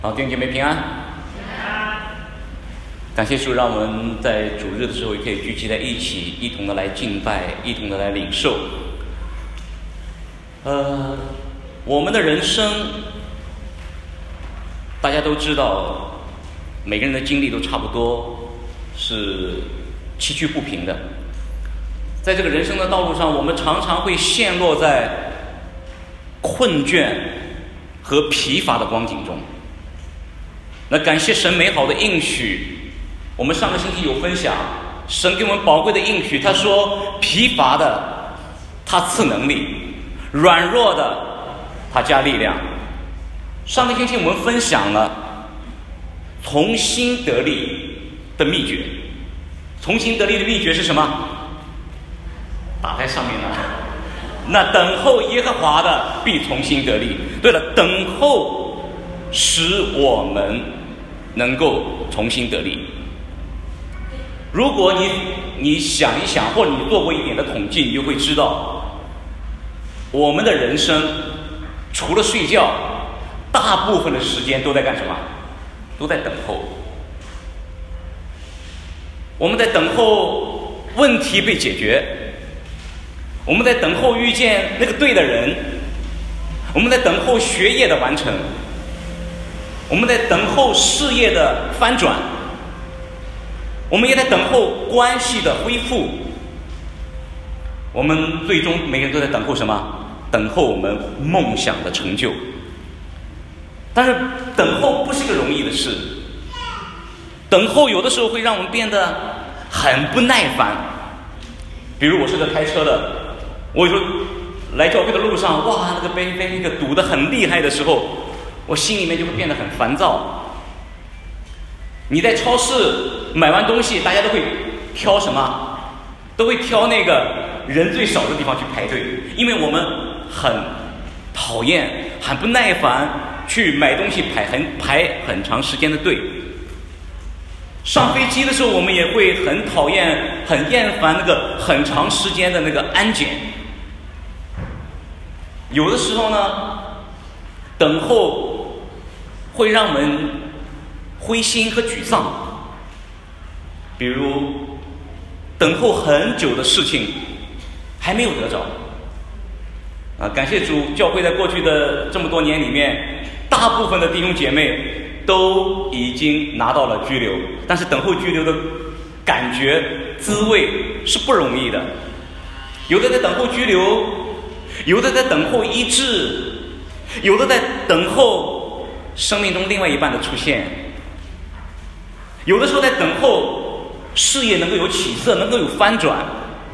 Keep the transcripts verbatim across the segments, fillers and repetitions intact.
好，弟兄姐妹平安。感谢主，让我们在主日的时候也可以聚集在一起，一同的来敬拜，一同的来领受。呃，我们的人生，大家都知道，每个人的经历都差不多，是崎岖不平的。在这个人生的道路上，我们常常会陷落在困倦和疲乏的光景中。那感谢神美好的应许，我们上个星期有分享，神给我们宝贵的应许，他说疲乏的他赐能力，软弱的他加力量。上个星期我们分享了重新得力的秘诀。重新得力的秘诀是什么？打在上面了。那等候耶和华的必重新得力。对了，等候使我们能够重新得力。如果你你想一想，或者你做过一点的统计，你就会知道，我们的人生除了睡觉，大部分的时间都在干什么？都在等候。我们在等候问题被解决，我们在等候遇见那个对的人，我们在等候学业的完成，我们在等候事业的翻转，我们也在等候关系的恢复。我们最终每个人都在等候什么？等候我们梦想的成就。但是等候不是个容易的事，等候有的时候会让我们变得很不耐烦。比如我是个开车的，我有时候来教会的路上，哇，那个被被那个堵得很厉害的时候，我心里面就会变得很烦躁。你在超市买完东西，大家都会挑什么？都会挑那个人最少的地方去排队，因为我们很讨厌、很不耐烦去买东西排很排很长时间的队。上飞机的时候，我们也会很讨厌、很厌烦那个很长时间的那个安检。有的时候呢，等候会让我们灰心和沮丧。比如等候很久的事情还没有得着啊！感谢主，教会在过去的这么多年里面，大部分的弟兄姐妹都已经拿到了居留，但是等候居留的感觉滋味是不容易的。有的在等候居留，有的在等候医治，有的在等候生命中另外一半的出现，有的时候在等候事业能够有起色，能够有翻转。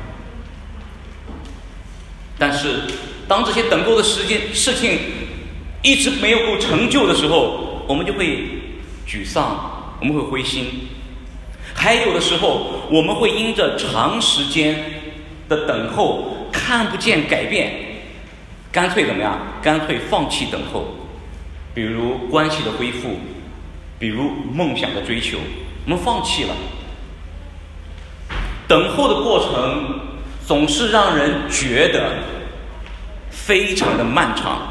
但是当这些等候的时间事情一直没有够成就的时候，我们就会沮丧，我们会灰心。还有的时候我们会因着长时间的等候看不见改变，干脆怎么样？干脆放弃等候。比如关系的恢复，比如梦想的追求，我们放弃了。等候的过程总是让人觉得非常的漫长。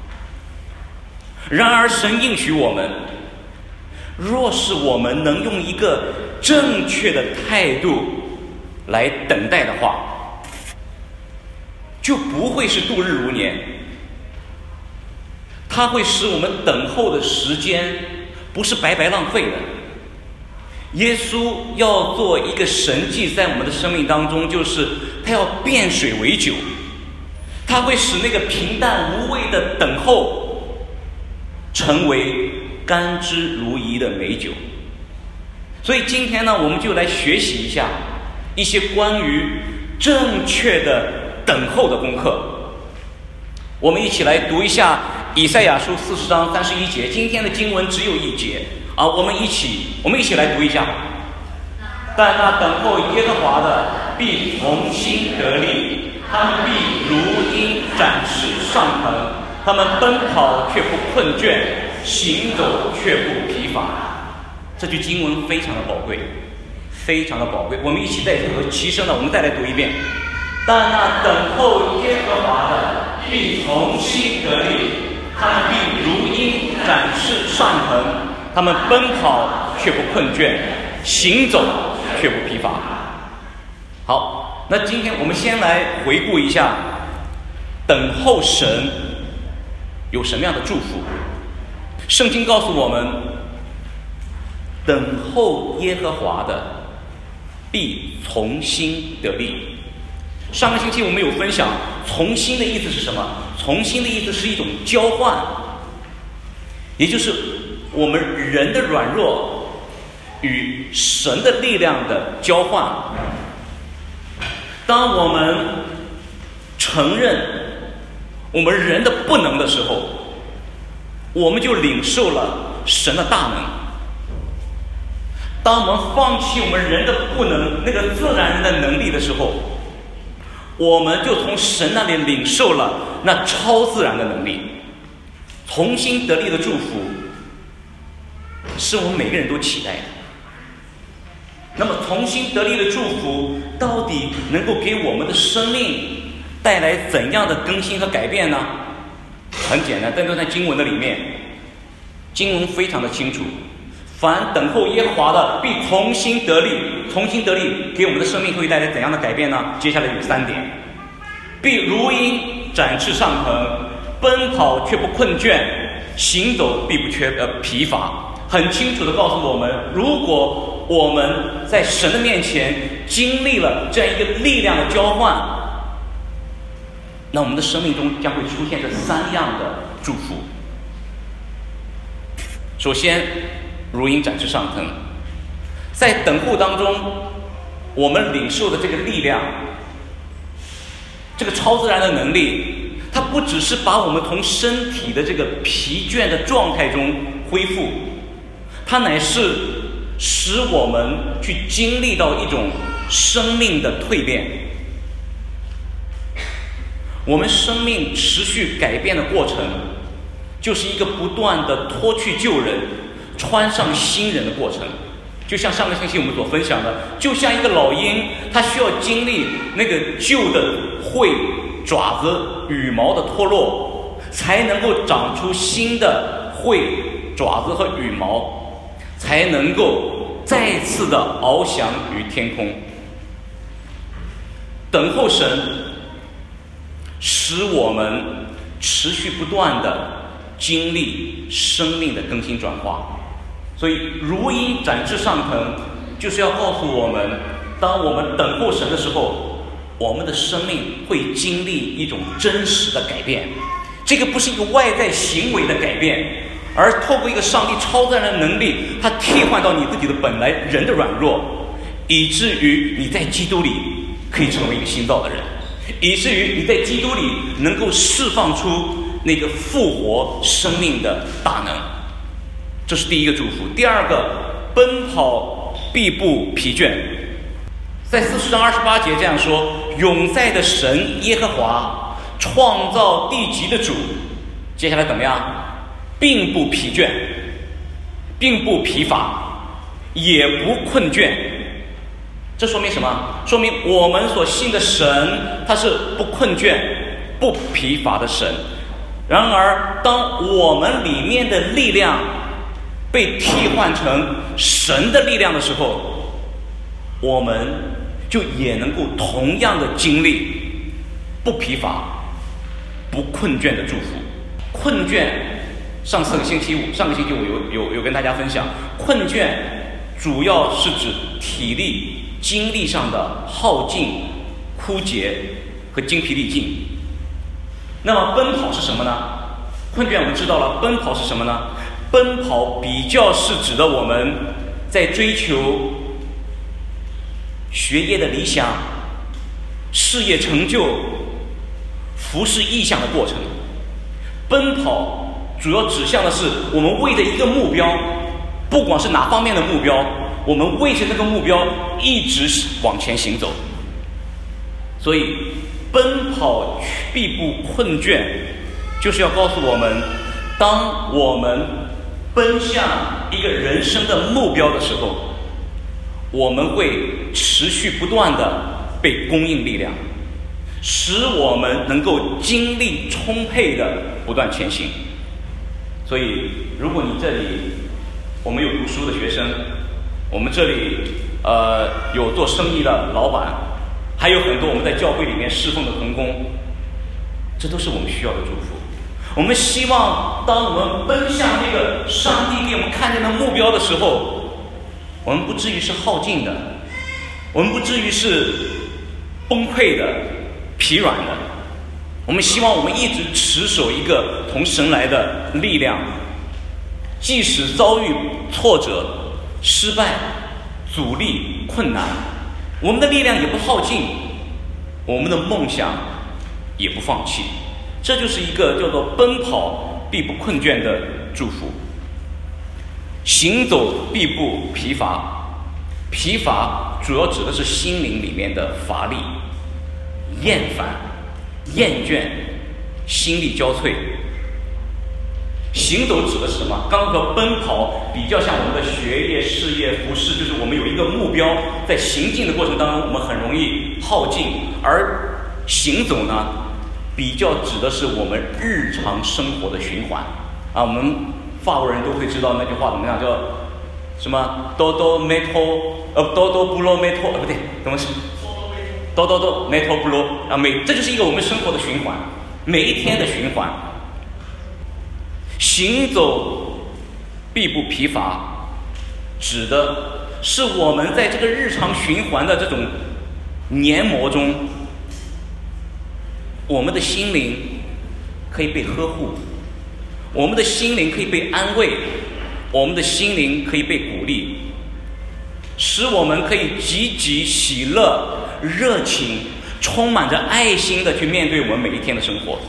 然而神应许我们，若是我们能用一个正确的态度来等待的话，就不会是度日如年。它会使我们等候的时间不是白白浪费的。耶稣要做一个神迹在我们的生命当中，就是他要变水为酒，他会使那个平淡无味的等候成为甘之如饴的美酒。所以今天呢，我们就来学习一下一些关于正确的等候的功课。我们一起来读一下以赛亚书四十章三十一节，今天的经文只有一节啊，我们一起，我们一起来读一下。但那等候耶和华的必重新得力，他们必如鹰展翅上腾，他们奔跑却不困倦，行走却不疲乏。这句经文非常的宝贵，非常的宝贵。我们一起再和齐声的，我们再来读一遍。但那等候耶和华的必重新得力，他们必如鹰展翅上腾，他们奔跑却不困倦，行走却不疲乏。好，那今天我们先来回顾一下等候神有什么样的祝福。圣经告诉我们，等候耶和华的必从心得力。上个星期我们有分享，从心的意思是什么？从心的意思是一种交换，也就是我们人的软弱与神的力量的交换。当我们承认我们人的不能的时候，我们就领受了神的大能。当我们放弃我们人的不能，那个自然人的能力的时候，我们就从神那里领受了那超自然的能力。从心得力的祝福是我们每个人都期待的。那么从心得力的祝福到底能够给我们的生命带来怎样的更新和改变呢？很简单，但都在经文的里面，经文非常的清楚，凡等候耶和华的必从心得力。从心得力给我们的生命会带来怎样的改变呢？接下来有三点：必如鹰展翅上腾，奔跑却不困倦，行走必不缺呃疲乏。很清楚地告诉我们，如果我们在神的面前经历了这样一个力量的交换，那我们的生命中将会出现这三样的祝福。首先，如鹰展翅上腾，在等候当中，我们领受的这个力量，这个超自然的能力，它不只是把我们从身体的这个疲倦的状态中恢复，它乃是使我们去经历到一种生命的蜕变。我们生命持续改变的过程，就是一个不断的脱去旧人，穿上新人的过程。就像上个星期我们所分享的，就像一个老鹰，它需要经历那个旧的喙、爪子、羽毛的脱落，才能够长出新的喙、爪子和羽毛，才能够再次的翱翔于天空。等候神，使我们持续不断的经历生命的更新转化。所以如鹰展翅上腾，就是要告诉我们，当我们等候神的时候，我们的生命会经历一种真实的改变。这个不是一个外在行为的改变，而透过一个上帝超自然的能力，它替换到你自己的本来人的软弱，以至于你在基督里可以成为一个新造的人，以至于你在基督里能够释放出那个复活生命的大能。这是第一个祝福。第二个，奔跑必不疲倦。在四十章二十八节这样说：永在的神耶和华，创造地极的主，接下来怎么样？并不疲倦，并不疲乏，也不困倦。这说明什么？说明我们所信的神，他是不困倦、不疲乏的神。然而，当我们里面的力量被替换成神的力量的时候，我们就也能够同样的经历不疲乏、不困倦的祝福。困倦，上次星期五，上个星期我有有有跟大家分享，困倦主要是指体力、精力上的耗尽、枯竭和精疲力尽。那么奔跑是什么呢？困倦我们知道了，奔跑是什么呢？奔跑比较是指的我们在追求学业的理想、事业成就、服侍意向的过程。奔跑主要指向的是我们为着一个目标，不管是哪方面的目标，我们为着这个目标一直往前行走。所以奔跑必不困倦，就是要告诉我们，当我们奔向一个人生的目标的时候，我们会持续不断的被供应力量，使我们能够精力充沛的不断前行。所所以，如果你这里我们有读书的学生，我们这里呃有做生意的老板，还有很多我们在教会里面侍奉的同工，这都是我们需要的祝福。我们希望当我们奔向这个上帝给我们看见的目标的时候，我们不至于是耗尽的，我们不至于是崩溃的、疲软的。我们希望我们一直持守一个从神来的力量，即使遭遇挫折、失败、阻力、困难，我们的力量也不耗尽，我们的梦想也不放弃。这就是一个叫做奔跑必不困倦的祝福。行走必不疲乏，疲乏主要指的是心灵里面的乏力、厌烦、厌倦、心力交瘁。行走指的是什么？刚刚和奔跑比较像我们的学业、事业、服饰，就是我们有一个目标，在行进的过程当中，我们很容易耗尽。而行走呢，比较指的是我们日常生活的循环啊。我们法国人都会知道那句话怎么样，叫什么 ？dodo meto， 呃 ，dodo bulo meto， 呃，不对，怎么是 ？dodo do meto bulo 啊，每这就是一个我们生活的循环，每一天的循环。行走必不疲乏，指的是我们在这个日常循环的这种黏膜中，我们的心灵可以被呵护，我们的心灵可以被安慰，我们的心灵可以被鼓励，使我们可以积极、喜乐、热情、充满着爱心的去面对我们每一天的生活。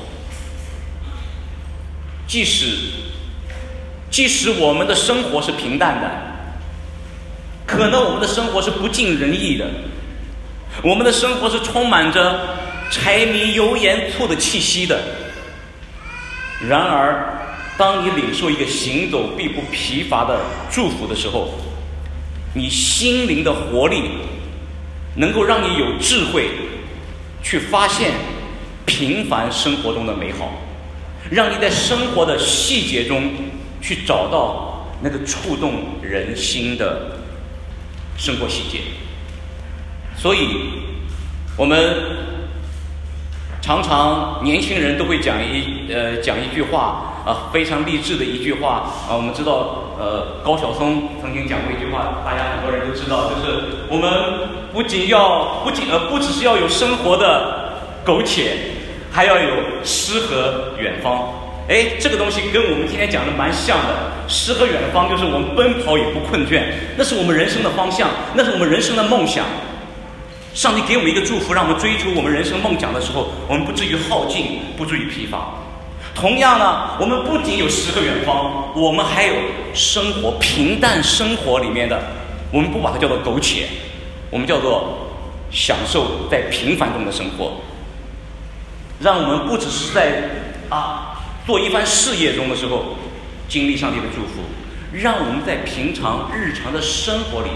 即使即使我们的生活是平淡的，可能我们的生活是不尽人意的，我们的生活是充满着柴米油盐醋的气息的。然而当你领受一个行走必不疲乏的祝福的时候，你心灵的活力能够让你有智慧去发现平凡生活中的美好，让你在生活的细节中去找到那个触动人心的生活细节。所以我们常常年轻人都会讲一呃讲一句话啊，非常励志的一句话啊。我们知道呃高晓松曾经讲过一句话，大家很多人都知道，就是我们不仅要不仅呃不只是要有生活的苟且，还要有诗和远方。哎，这个东西跟我们今天讲的蛮像的。诗和远方就是我们奔跑也不困倦，那是我们人生的方向，那是我们人生的梦想。上帝给我们一个祝福，让我们追逐我们人生梦想的时候，我们不至于耗尽，不至于疲乏。同样呢，我们不仅有诗和远方，我们还有生活平淡生活里面的，我们不把它叫做苟且，我们叫做享受在平凡中的生活。让我们不只是在啊做一番事业中的时候经历上帝的祝福，让我们在平常日常的生活里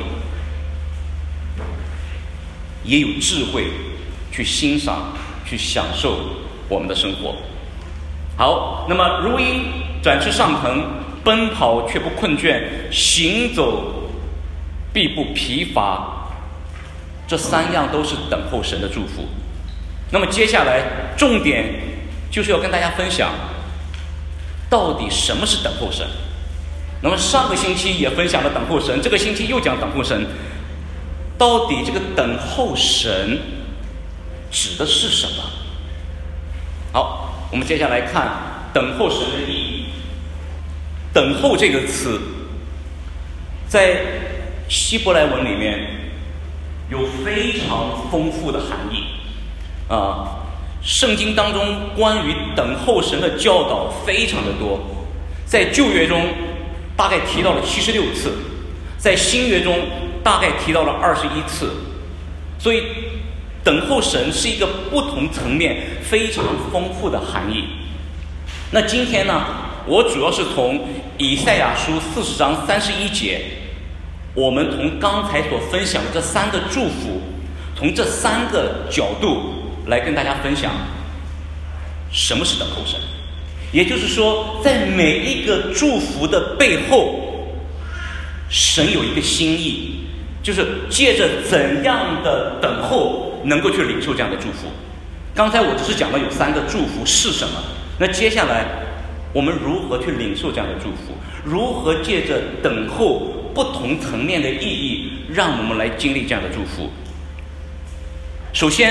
也有智慧去欣赏、去享受我们的生活。好，那么如鹰展翅上腾，奔跑却不困倦，行走必不疲乏，这三样都是等候神的祝福。那么接下来重点就是要跟大家分享到底什么是等候神。那么上个星期也分享了等候神，这个星期又讲等候神。到底这个等候神指的是什么？好，我们接下来看等候神的意义。等候这个词在希伯来文里面有非常丰富的含义啊。圣经当中关于等候神的教导非常的多，在旧约中大概提到了七十六次，在新约中大概提到了二十一次，所以等候神是一个不同层面非常丰富的含义。那今天呢，我主要是从以赛亚书四十章三十一节，我们从刚才所分享的这三个祝福，从这三个角度来跟大家分享什么是等候神， 也就是说，在每一个祝福的背后，神有一个心意，就是借着怎样的等候能够去领受这样的祝福。刚才我只是讲了有三个祝福是什么，那接下来我们如何去领受这样的祝福，如何借着等候不同层面的意义，让我们来经历这样的祝福。首先，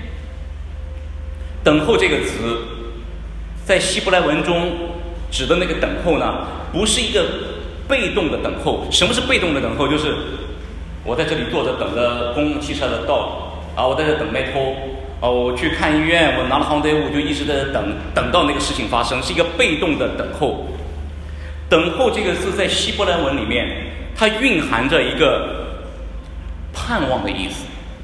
等候这个词在希伯来文中指的那个等候呢，不是一个被动的等候。什么是被动的等候？就是我在这里坐着等着公共汽车的到啊，我在这等麦托啊，我去看医院，我拿了航队伍就一直在等，等到那个事情发生，是一个被动的等候。等候这个字在希伯来文里面，它蕴含着一个盼望的意思。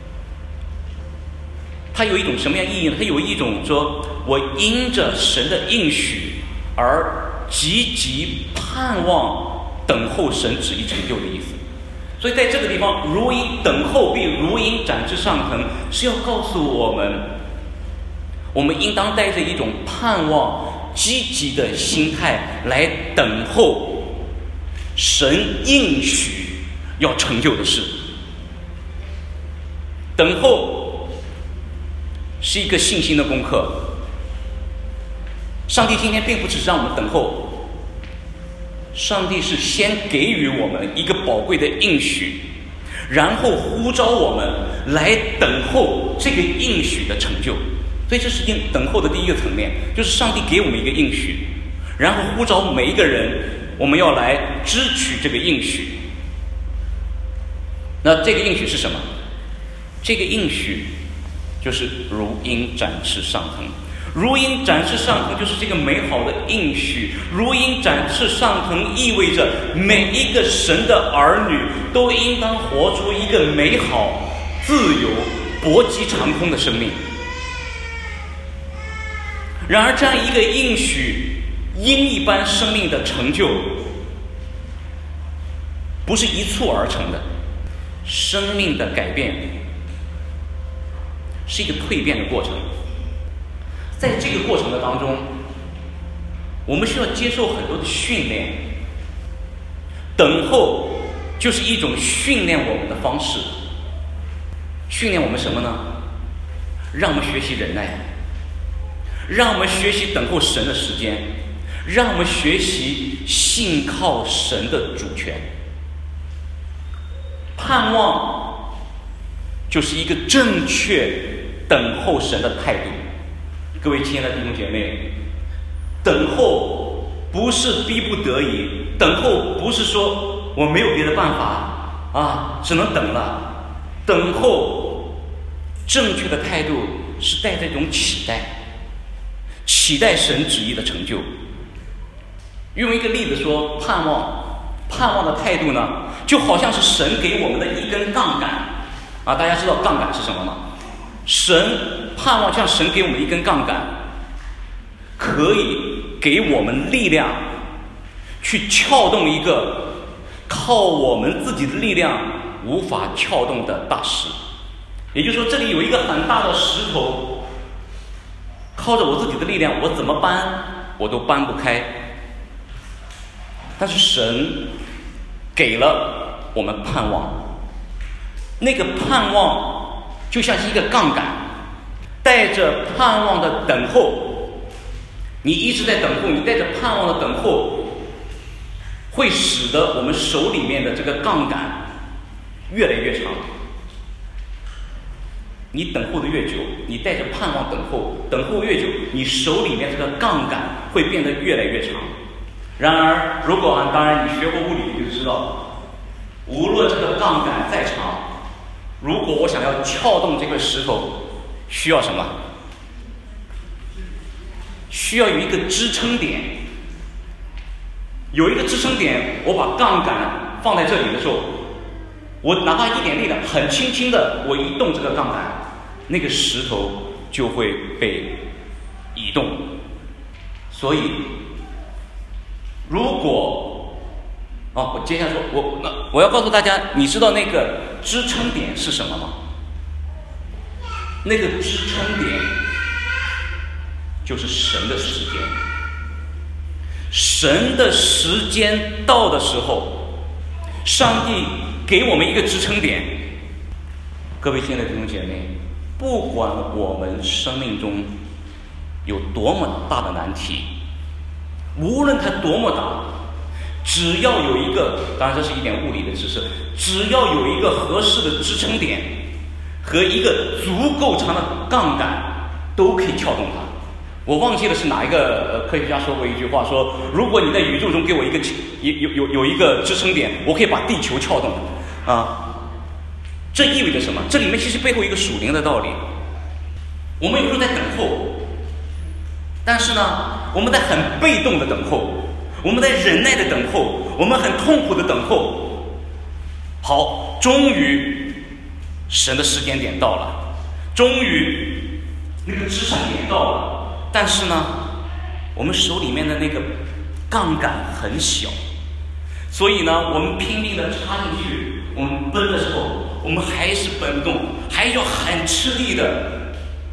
它有一种什么样意义呢？它有一种说我因着神的应许而积极盼望等候神旨意成就的意思。所以在这个地方，如鹰等候必如鹰展翅上腾，是要告诉我们，我们应当带着一种盼望积极的心态来等候神应许要成就的事。等候是一个信心的功课。上帝今天并不只是让我们等候，上帝是先给予我们一个宝贵的应许，然后呼召我们来等候这个应许的成就。所以这是应等候的第一个层面，就是上帝给我们一个应许，然后呼召每一个人，我们要来支取这个应许。那这个应许是什么？这个应许就是如鹰展翅上腾。如鹰展翅上腾就是这个美好的应许。如鹰展翅上腾意味着每一个神的儿女都应当活出一个美好、自由、搏击长空的生命。然而这样一个应许，鹰一般生命的成就不是一蹴而成的，生命的改变是一个蜕变的过程。在这个过程的当中，我们需要接受很多的训练。等候就是一种训练我们的方式。训练我们什么呢？让我们学习忍耐，让我们学习等候神的时间，让我们学习信靠神的主权。盼望就是一个正确等候神的态度。各位亲爱的弟兄姐妹，等候不是逼不得已，等候不是说我没有别的办法啊，只能等了。等候正确的态度是带着一种期待，期待神旨意的成就。用一个例子说，盼望盼望的态度呢，就好像是神给我们的一根杠杆啊，大家知道杠杆是什么吗？神盼望像神给我们一根杠杆，可以给我们力量去撬动一个靠我们自己的力量无法撬动的大石。也就是说，这里有一个很大的石头，靠着我自己的力量，我怎么搬我都搬不开。但是神给了我们盼望，那个盼望就像是一个杠杆，带着盼望的等候，你一直在等候，你带着盼望的等候，会使得我们手里面的这个杠杆越来越长。你等候的越久，你带着盼望等候，等候越久，你手里面这个杠杆会变得越来越长。然而，如果啊，当然你学过物理，你就知道，无论这个杠杆再长，如果我想要撬动这个石头，需要什么？需要有一个支撑点。有一个支撑点，我把杠杆放在这里的时候，我哪怕一点力量，很轻轻的，我一动这个杠杆，那个石头就会被移动。所以，如果啊，我接下来说，我那我要告诉大家，你知道那个支撑点是什么吗？那个支撑点就是神的时间。 神的时间到的时候，上帝给我们一个支撑点。各位亲爱的弟兄姐妹，不管我们生命中有多么大的难题，无论它多么大，只要有一个，当然这是一点物理的知识，只要有一个合适的支撑点和一个足够长的杠杆，都可以撬动它。我忘记了是哪一个呃科学家说过一句话，说如果你在宇宙中给我一个有有有有一个支撑点，我可以把地球撬动啊。这意味着什么？这里面其实背后一个属灵的道理。我们有时候在等候，但是呢，我们在很被动的等候，我们在忍耐的等候，我们很痛苦的等候。好，终于神的时间点到了，终于那个支撑点到了，但是呢，我们手里面的那个杠杆很小，所以呢，我们拼命的插进去，我们奔的时候，我们还是奔不动，还要很吃力的，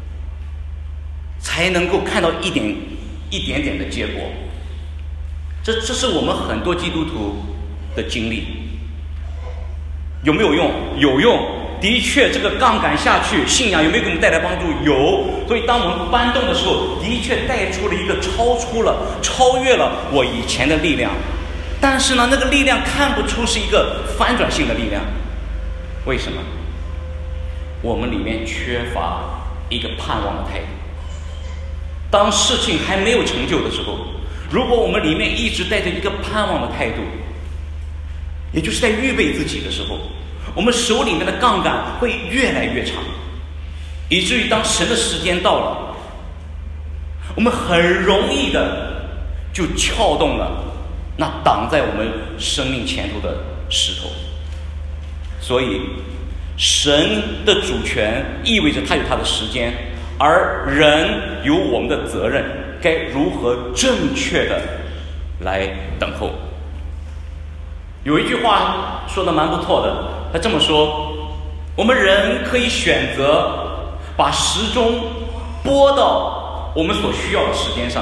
才能够看到一点一点点的结果。这这是我们很多基督徒的经历。有没有用？有用。的确，这个杠杆下去，信仰有没有给我们带来帮助？有。所以当我们搬动的时候，的确带出了一个超出了、超越了我以前的力量。但是呢，那个力量看不出是一个翻转性的力量。为什么？我们里面缺乏一个盼望的态度。当事情还没有成就的时候，如果我们里面一直带着一个盼望的态度，也就是在预备自己的时候，我们手里面的杠杆会越来越长，以至于当神的时间到了，我们很容易的就撬动了那挡在我们生命前途的石头。所以神的主权意味着他有他的时间，而人有我们的责任，该如何正确的来等候。有一句话说的蛮不错的，他这么说：我们人可以选择把时钟拨到我们所需要的时间上，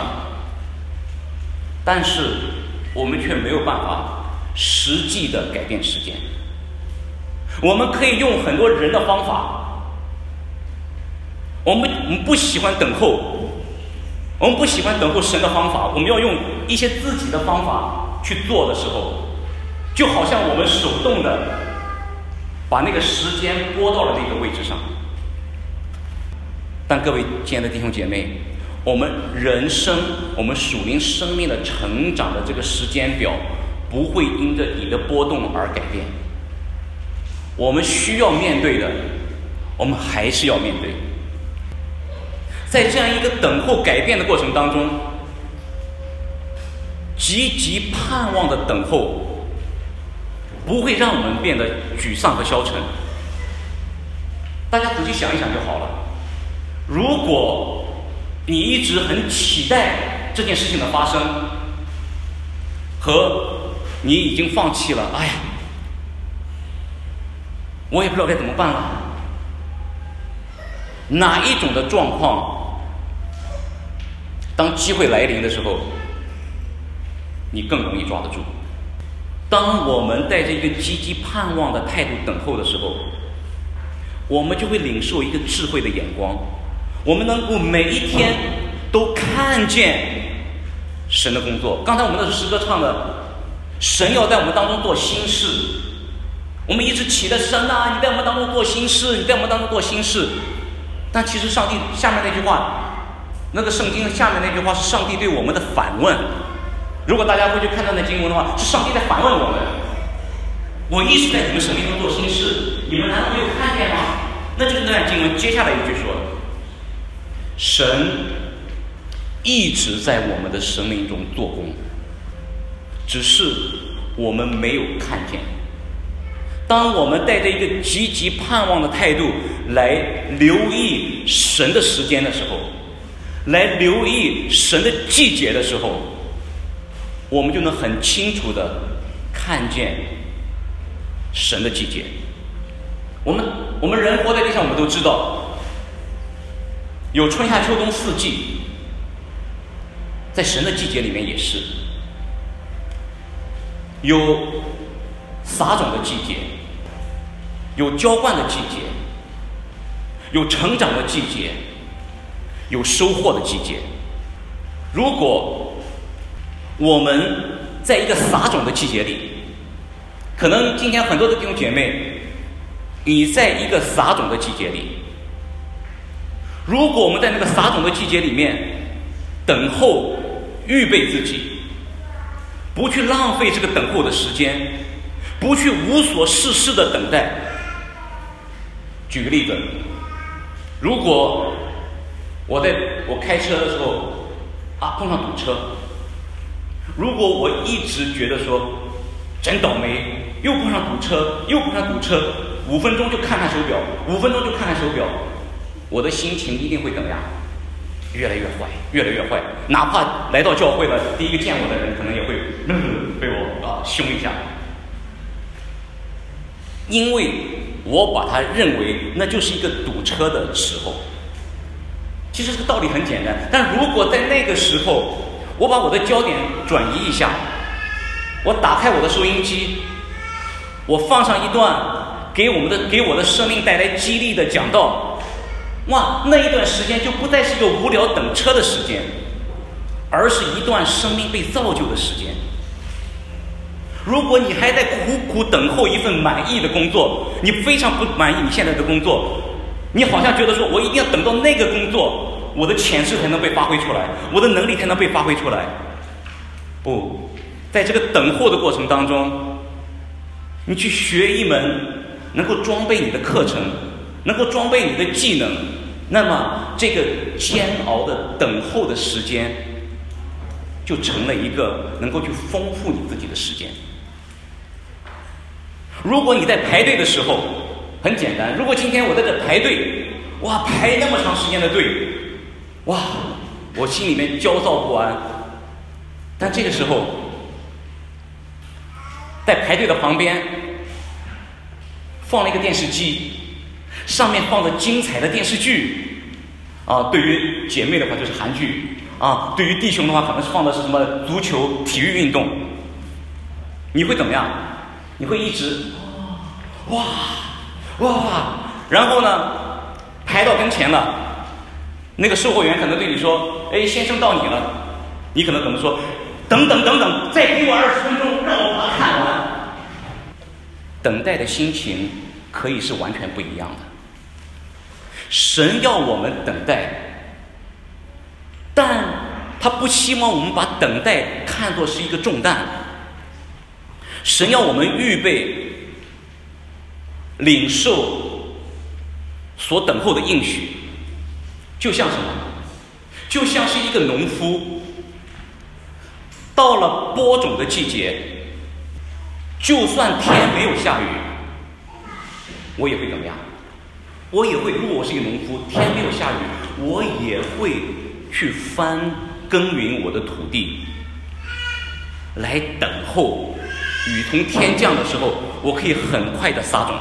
但是我们却没有办法实际的改变时间。我们可以用很多人的方法，我们我们不喜欢等候，我们不喜欢等候神的方法，我们要用一些自己的方法去做的时候，就好像我们手动的把那个时间拨到了那个位置上。但各位亲爱的弟兄姐妹，我们人生我们属灵生命的成长的这个时间表不会因着你的波动而改变。我们需要面对的，我们还是要面对。在这样一个等候改变的过程当中，积极盼望的等候不会让我们变得沮丧和消沉。大家仔细想一想就好了。如果你一直很期待这件事情的发生，和你已经放弃了，哎呀，我也不知道该怎么办了，哪一种的状况，当机会来临的时候，你更容易抓得住？当我们带着一个积极盼望的态度等候的时候，我们就会领受一个智慧的眼光，我们能够每一天都看见神的工作。刚才我们的诗歌唱的，神要在我们当中做新事，我们一直祈的神啊，你在我们当中做新事，你在我们当中做新事。但其实上帝下面那句话，那个圣经下面那句话是上帝对我们的反问。如果大家会去看到那经文的话，是上帝在反问我们：我一直在你们生命中做新事，你们难道没有看见吗？那就是那段经文接下来一句说：神一直在我们的生命中做工，只是我们没有看见。当我们带着一个积极盼望的态度来留意神的时间的时候，来留意神的季节的时候，我们就能很清楚的看见神的季节。我们我们人活在地上，我们都知道有春夏秋冬四季，在神的季节里面也是。 有撒种的季节，有浇灌的季节，有成长的季节，有收获的季节。如果我们在一个撒种的季节里，可能今天很多的弟兄姐妹，你在一个撒种的季节里，如果我们在那个撒种的季节里面等候预备自己，不去浪费这个等候的时间，不去无所事事的等待。举个例子，如果我在我开车的时候啊碰上堵车，如果我一直觉得说真倒霉，又碰上堵车，又碰上堵车，五分钟就看看手表，五分钟就看看手表，我的心情一定会怎么样？越来越坏，越来越坏。哪怕来到教会了，第一个见我的人可能也会嗯被我啊凶一下，因为我把它认为那就是一个堵车的时候。其实这个道理很简单，但如果在那个时候我把我的焦点转移一下，我打开我的收音机，我放上一段给我们的给我的生命带来激励的讲道，哇，那一段时间就不再是一个无聊等车的时间，而是一段生命被造就的时间。如果你还在苦苦等候一份满意的工作，你非常不满意你现在的工作，你好像觉得说我一定要等到那个工作，我的潜质才能被发挥出来，我的能力才能被发挥出来。不，在这个等候的过程当中，你去学一门能够装备你的课程，能够装备你的技能，那么这个煎熬的等候的时间就成了一个能够去丰富你自己的时间。如果你在排队的时候，很简单，如果今天我在这排队，哇，排那么长时间的队，哇，我心里面焦躁不安。但这个时候在排队的旁边放了一个电视机，上面放着精彩的电视剧啊，对于姐妹的话就是韩剧啊，对于弟兄的话可能是放的是什么足球体育运动，你会怎么样？你会一直哇哇，然后呢排到跟前了，那个售货员可能对你说，哎，先生到你了，你可能怎么说？等等等等，再给我二十分钟，让我把它看完。等待的心情可以是完全不一样的。神要我们等待，但他不希望我们把等待看作是一个重担。神要我们预备领受所等候的应许，就像什么？就像是一个农夫到了播种的季节，就算天没有下雨，我也会怎么样？我也会，如果我是一个农夫，天没有下雨，我也会去翻耕耘我的土地，来等候雨从天降的时候，我可以很快的撒种。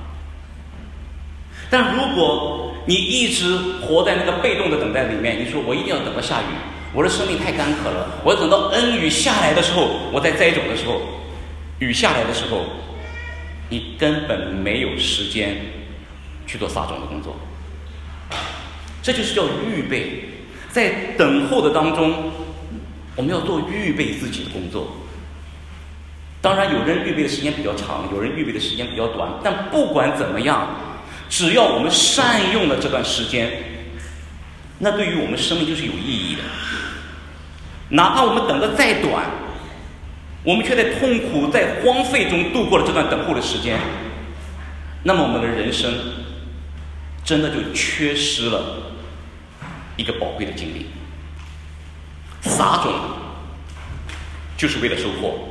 但如果你一直活在那个被动的等待里面，你说我一定要等到下雨，我的生命太干渴了，我要等到恩雨下来的时候，我在栽种的时候，雨下来的时候，你根本没有时间去做撒种的工作。这就是叫预备。在等候的当中，我们要做预备自己的工作。当然有人预备的时间比较长，有人预备的时间比较短，但不管怎么样，只要我们善用了这段时间，那对于我们生命就是有意义的。哪怕我们等得再短，我们却在痛苦在荒废中度过了这段等候的时间，那么我们的人生真的就缺失了一个宝贵的经历。撒种就是为了收获。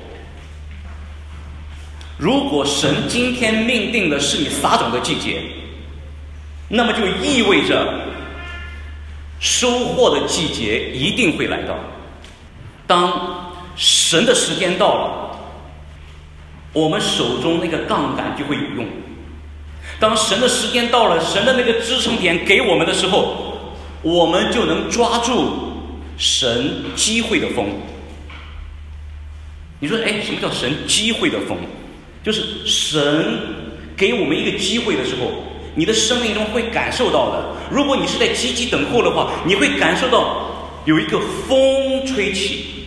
如果神今天命定的是你撒种的季节，那么就意味着收获的季节一定会来到。当神的时间到了，我们手中那个杠杆就会有用。当神的时间到了，神的那个支撑点给我们的时候，我们就能抓住神机会的风。 你说，哎，什么叫神机会的风？就是神给我们一个机会的时候，你的生命中会感受到的。如果你是在积极等候的话，你会感受到有一个风吹起。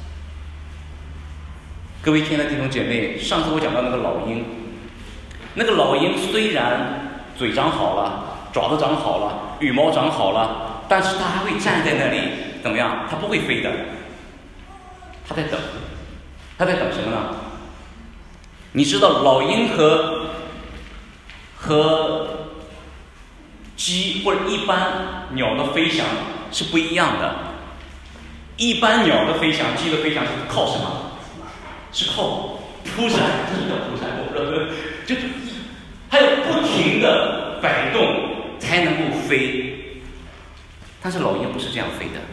各位亲爱的弟兄姐妹，上次我讲到那个老鹰，那个老鹰虽然嘴长好了，爪子长好了，羽毛长好了，但是它还会站在那里，怎么样？它不会飞的，它在等。它在等什么呢？你知道老鹰和和鸡或者一般鸟的飞翔是不一样的。一般鸟的飞翔，鸡的飞翔是靠什么？是靠扑闪，这是叫扑闪，我不知道，就是还有不停的摆动才能够飞。但是老鹰不是这样飞的。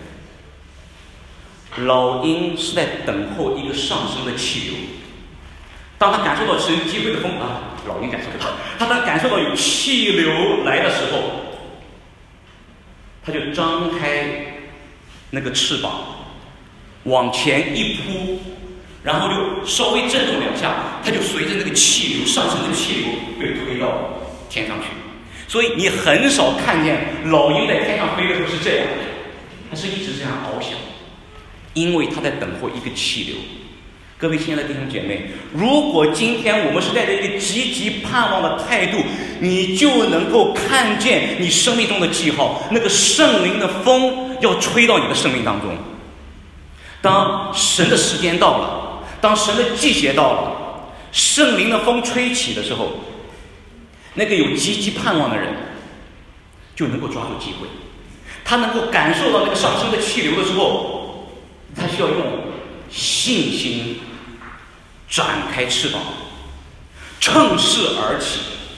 老鹰是在等候一个上升的气流，当他感受到神机会的风啊，老鹰感受到，他当感受到有气流来的时候，他就张开那个翅膀，往前一扑，然后就稍微震动两下，他就随着那个气流上升的气流被推到天上去。所以你很少看见老鹰在天上飞的时候是这样，它是一直这样翱翔。因为他在等候一个气流。各位亲爱的弟兄姐妹，如果今天我们是带着一个积极盼望的态度，你就能够看见你生命中的记号，那个圣灵的风要吹到你的生命当中。当神的时间到了，当神的季节到了，圣灵的风吹起的时候，那个有积极盼望的人就能够抓住机会，他能够感受到那个上升的气流的时候，他需要用信心展开翅膀，乘势而起，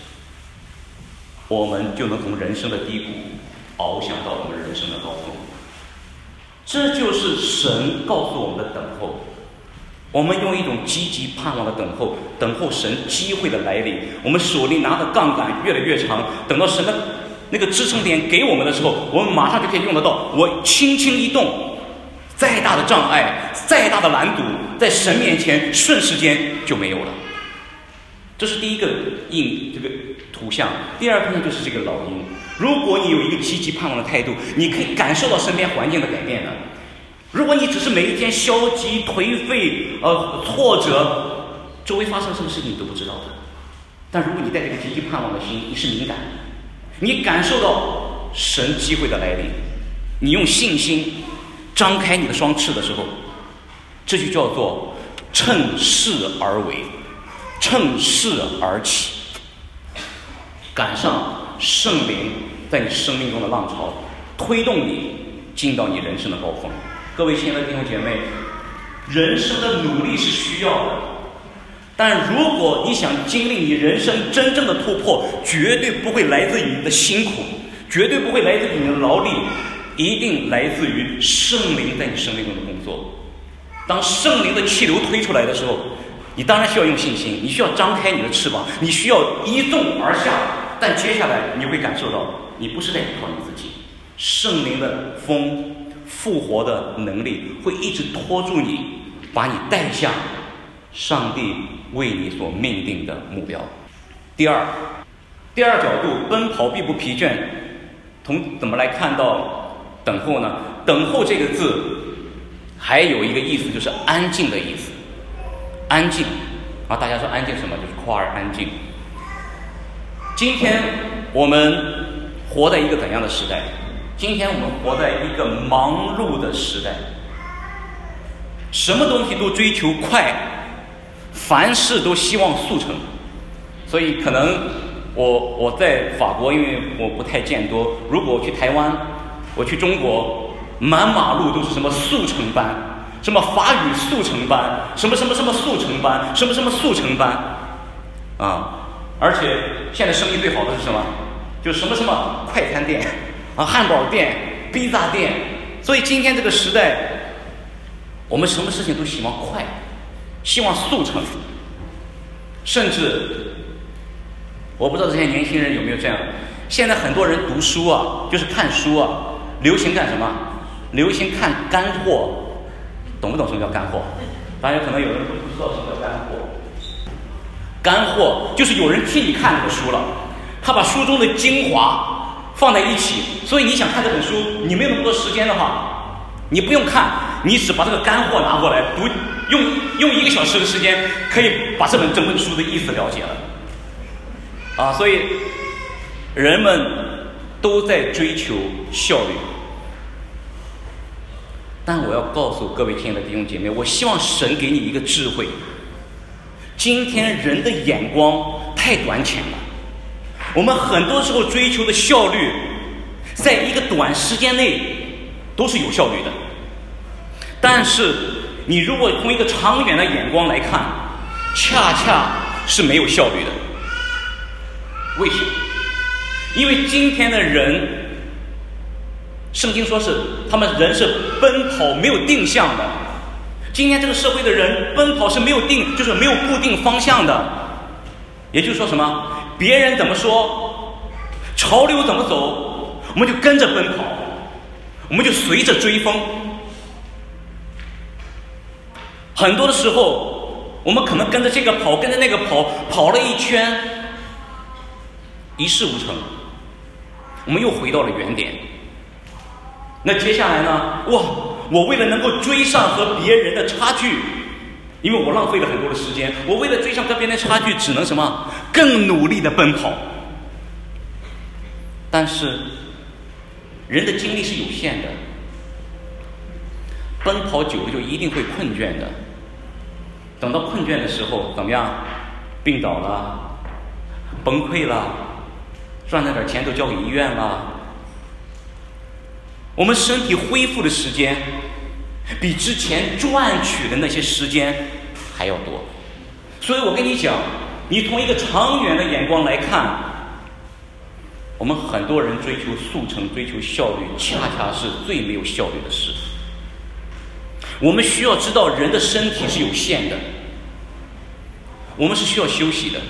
我们就能从人生的低谷翱翔到我们人生的高峰。这就是神告诉我们的等候。我们用一种积极盼望的等候，等候神机会的来临。我们手里拿的杠杆越来越长，等到神的那个支撑点给我们的时候，我们马上就可以用得到。我轻轻一动，再大的障碍，再大的拦阻，在神面前瞬时间就没有了。这是第一个印这个图像。第二个呢，就是这个老鹰。如果你有一个积极盼望的态度，你可以感受到身边环境的改变的。如果你只是每一天消极颓废呃挫折，周围发生什么事情你都不知道的。但如果你带着一个积极盼望的心，你是敏感，你感受到神机会的来临，你用信心张开你的双翅的时候，这就叫做趁势而为，趁势而起，赶上圣灵在你生命中的浪潮，推动你进到你人生的高峰。各位亲爱的弟兄姐妹，人生的努力是需要的，但如果你想经历你人生真正的突破，绝对不会来自于你的辛苦，绝对不会来自于你的劳力，一定来自于圣灵在你生命中的工作。当圣灵的气流推出来的时候，你当然需要用信心，你需要张开你的翅膀，你需要一纵而下。但接下来你会感受到，你不是在依靠你自己，圣灵的风复活的能力会一直拖住你，把你带向上帝为你所命定的目标。第二，第二角度，奔跑必不疲倦，从怎么来看到等候呢？等候这个字还有一个意思，就是安静的意思。安静啊，大家说安静什么？就是夸安静。今天我们活在一个怎样的时代？今天我们活在一个忙碌的时代，什么东西都追求快，凡事都希望速成。所以可能我我在法国，因为我不太见多，如果我去台湾，我去中国，满马路都是什么速成班，什么法语速成班，什么什么什么速成班，什么什么速成班啊！而且现在生意最好的是什么？就是什么什么快餐店啊，汉堡店、披萨店。所以今天这个时代，我们什么事情都希望快，希望速成。甚至我不知道这些年轻人有没有这样，现在很多人读书啊，就是看书啊，流行干什么？流行看干货。懂不懂什么叫干货？ 当然可能有人不知道什么叫干货。干货就是有人替你看这个书了，他把书中的精华放在一起，所以你想看这本书，你没有那么多时间的话，你不用看，你只把这个干货拿过来读，用用一个小时的时间可以把这本整本书的意思了解了。啊，所以人们都在追求效率。但我要告诉各位亲爱的弟兄姐妹，我希望神给你一个智慧。今天人的眼光太短浅了，我们很多时候追求的效率，在一个短时间内都是有效率的。但是你如果从一个长远的眼光来看，恰恰是没有效率的。为什么？因为今天的人，圣经说是他们人是奔跑没有定向的。今天这个社会的人奔跑是没有定，就是没有固定方向的。也就是说什么？别人怎么说，潮流怎么走，我们就跟着奔跑，我们就随着追风。很多的时候，我们可能跟着这个跑，跟着那个跑，跑了一圈，一事无成，我们又回到了原点。那接下来呢？哇，我为了能够追上和别人的差距，因为我浪费了很多的时间，我为了追上跟别人的差距，只能什么？更努力的奔跑。但是人的精力是有限的，奔跑久了就一定会困倦的。等到困倦的时候怎么样？病倒了，崩溃了，赚那点钱都交给医院了。我们身体恢复的时间比之前赚取的那些时间还要多。所以我跟你讲，你从一个长远的眼光来看，我们很多人追求速成，追求效率，恰恰是最没有效率的事。我们需要知道人的身体是有限的，我们是需要休息的。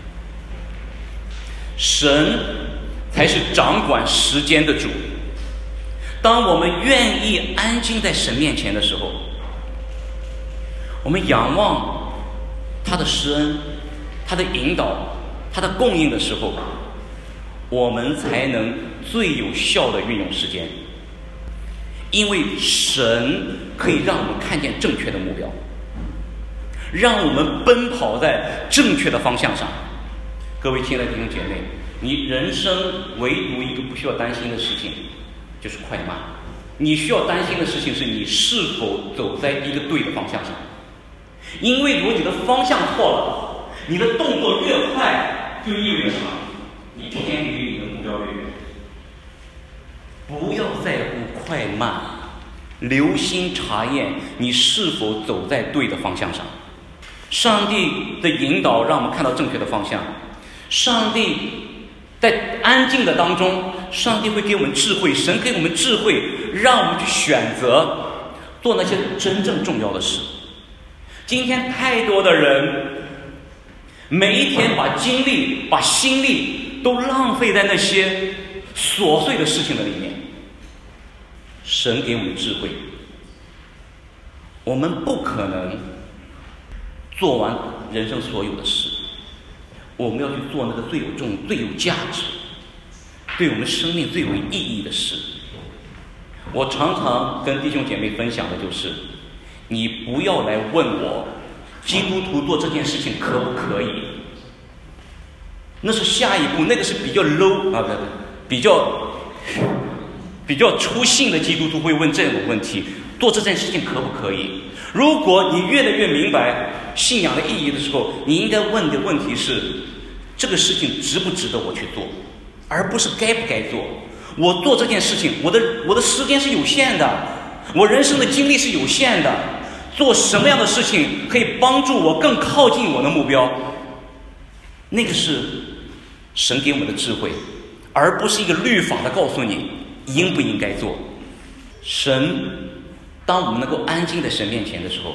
神才是掌管时间的主。当我们愿意安静在神面前的时候，我们仰望他的施恩，他的引导，他的供应的时候，我们才能最有效的运用时间。因为神可以让我们看见正确的目标，让我们奔跑在正确的方向上。各位亲爱的弟兄姐妹，你人生唯独一个不需要担心的事情就是快慢。你需要担心的事情是你是否走在一个对的方向上。因为如果你的方向错了，你的动作越快，就意味着什么？你偏离你的目标越远。不要在乎快慢，留心察验你是否走在对的方向上。上帝的引导让我们看到正确的方向。上帝在安静的当中，上帝会给我们智慧，神给我们智慧，让我们去选择做那些真正重要的事。今天太多的人每一天把精力把心力都浪费在那些琐碎的事情的里面。神给我们智慧，我们不可能做完人生所有的事，我们要去做那个最有重最有价值对我们生命最有意义的事。我常常跟弟兄姐妹分享的就是，你不要来问我基督徒做这件事情可不可以，那是下一步，那个是比较 low 啊，不对，比较比较粗信的基督徒会问这种问题，做这件事情可不可以。如果你越来越明白信仰的意义的时候，你应该问的问题是，这个事情值不值得我去做，而不是该不该做。我做这件事情，我的我的时间是有限的，我人生的精力是有限的，做什么样的事情可以帮助我更靠近我的目标，那个是神给我们的智慧，而不是一个律法的告诉你应不应该做。神当我们能够安静在神面前的时候，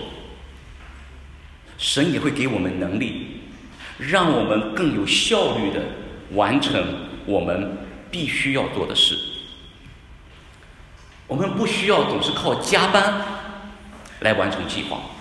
神也会给我们能力，让我们更有效率地完成我们必须要做的事。我们不需要总是靠加班来完成计划，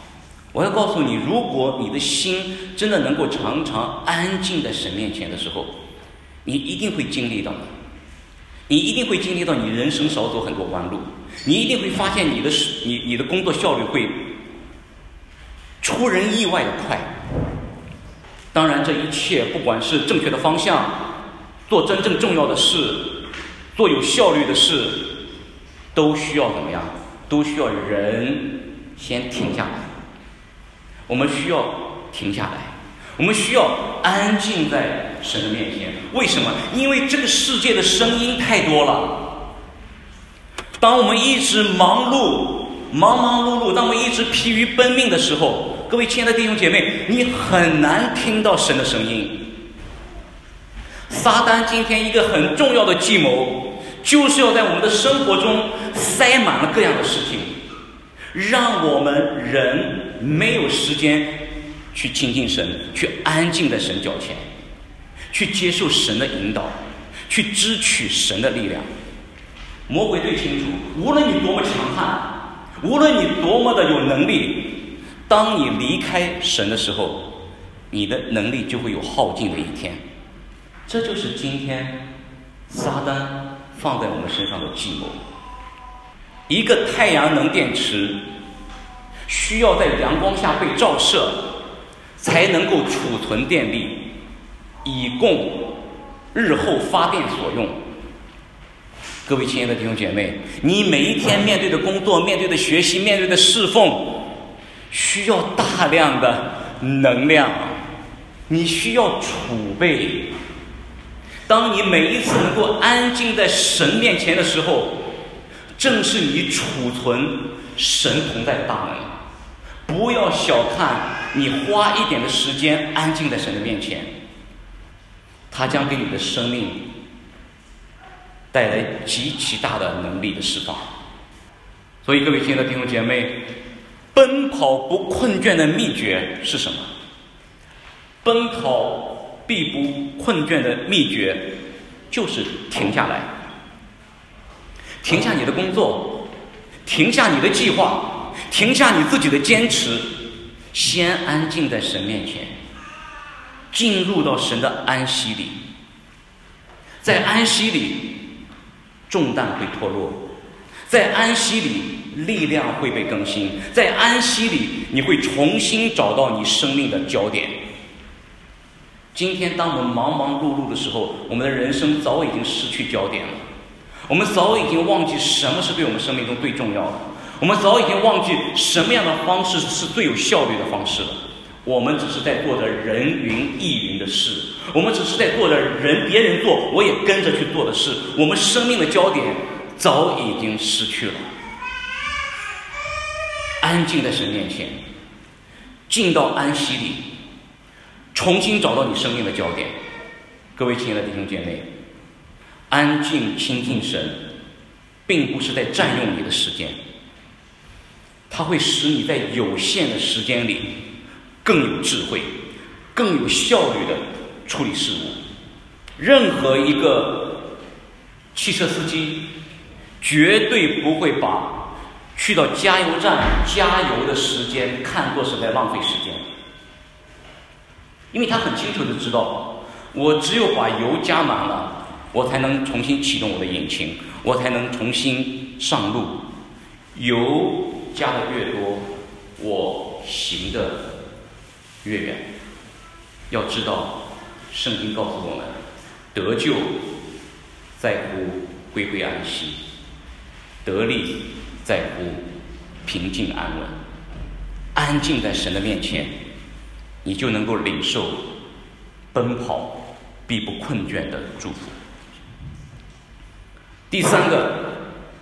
我要告诉你，如果你的心真的能够常常安静在神面前的时候，你一定会经历到的，你一定会经历到你人生少走很多弯路，你一定会发现你的你你的工作效率会出人意外的快。当然，这一切不管是正确的方向，做真正重要的事，做有效率的事，都需要怎么样？都需要人先停下来。我们需要停下来，我们需要安静在神的面前。为什么？因为这个世界的声音太多了。当我们一直忙碌、忙忙碌碌，当我们一直疲于奔命的时候，各位亲爱的弟兄姐妹，你很难听到神的声音。撒旦今天一个很重要的计谋，就是要在我们的生活中塞满了各样的事情，让我们人没有时间去亲近神，去安静在神脚前，去接受神的引导，去支取神的力量。魔鬼最清楚，无论你多么强悍，无论你多么的有能力，当你离开神的时候，你的能力就会有耗尽的一天。这就是今天撒旦放在我们身上的计谋。一个太阳能电池需要在阳光下被照射，才能够储存电力，以供日后发电所用。各位亲爱的弟兄姐妹，你每一天面对的工作、面对的学习、面对的侍奉，需要大量的能量，你需要储备。当你每一次能够安静在神面前的时候，正是你储存神同在的大能。不要小看你花一点的时间安静在神的面前，他将给你的生命带来极其大的能力的释放。所以各位亲爱的弟兄姐妹，奔跑不困倦的秘诀是什么？奔跑必不困倦的秘诀就是停下来，停下你的工作，停下你的计划，停下你自己的坚持，先安静在神面前，进入到神的安息里。在安息里，重担会脱落；在安息里，力量会被更新；在安息里，你会重新找到你生命的焦点。今天当我们忙忙碌碌的时候，我们的人生早已经失去焦点了，我们早已经忘记什么是对我们生命中最重要的，我们早已经忘记什么样的方式是最有效率的方式了。我们只是在做着人云亦云的事，我们只是在做着人别人做我也跟着去做的事，我们生命的焦点早已经失去了。安静在神面前，进到安息里，重新找到你生命的焦点。各位亲爱的弟兄姐妹，安静亲近神并不是在占用你的时间，它会使你在有限的时间里更有智慧，更有效率的处理事物。任何一个汽车司机绝对不会把去到加油站加油的时间看作是在浪费时间，因为他很清楚的知道，我只有把油加满了，我才能重新启动我的引擎，我才能重新上路。油加的越多，我行的越远。要知道，圣经告诉我们，得救在乎归归安息，得力在乎平静安稳。安静在神的面前，你就能够领受奔跑必不困倦的祝福。第三个，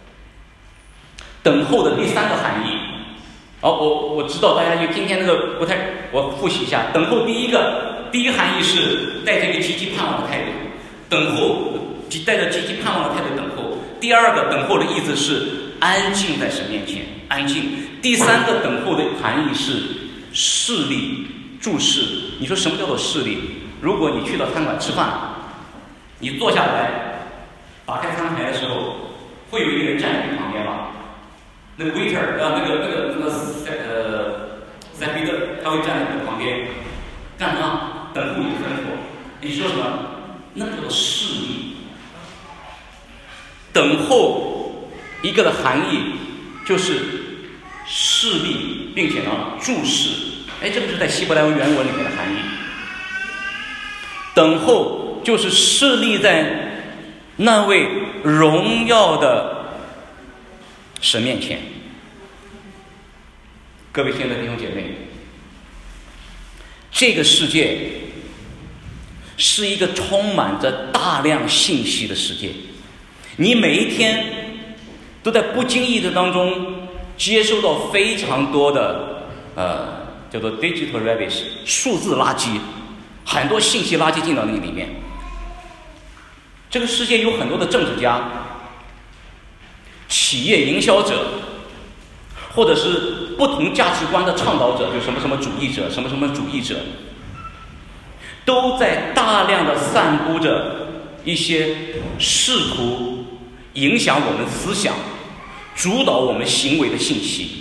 等候的第三个含义。好、哦，我我知道大家就今天那个不太，我复习一下。等候第一个，第一个含义是带着一个积极盼望的态度，等候带着积极盼望的态度等候。第二个等候的意思是安静在神面前，安静。第三个等候的含义是视力注视。你说什么叫做视力？如果你去到餐馆吃饭，你坐下来打开餐牌的时候，会有一个人站在你旁边吧？那个 waiter 啊，那个那个那个呃 servitor 他会站在你的旁边，干什么？等候你的吩咐。你说什么？那叫做示意。等候一个的含义就是示意，并且呢注视。哎，这个是在希伯来文原文里面的含义。等候就是侍立在那位荣耀的神面前。各位亲爱的弟兄姐妹，这个世界是一个充满着大量信息的世界，你每一天都在不经意的当中接收到非常多的呃叫做 digital rubbish 数字垃圾，很多信息垃圾进到那个里面。这个世界有很多的政治家、企业营销者，或者是不同价值观的倡导者，就什么什么主义者、什么什么主义者，都在大量的散布着一些试图影响我们思想、主导我们行为的信息。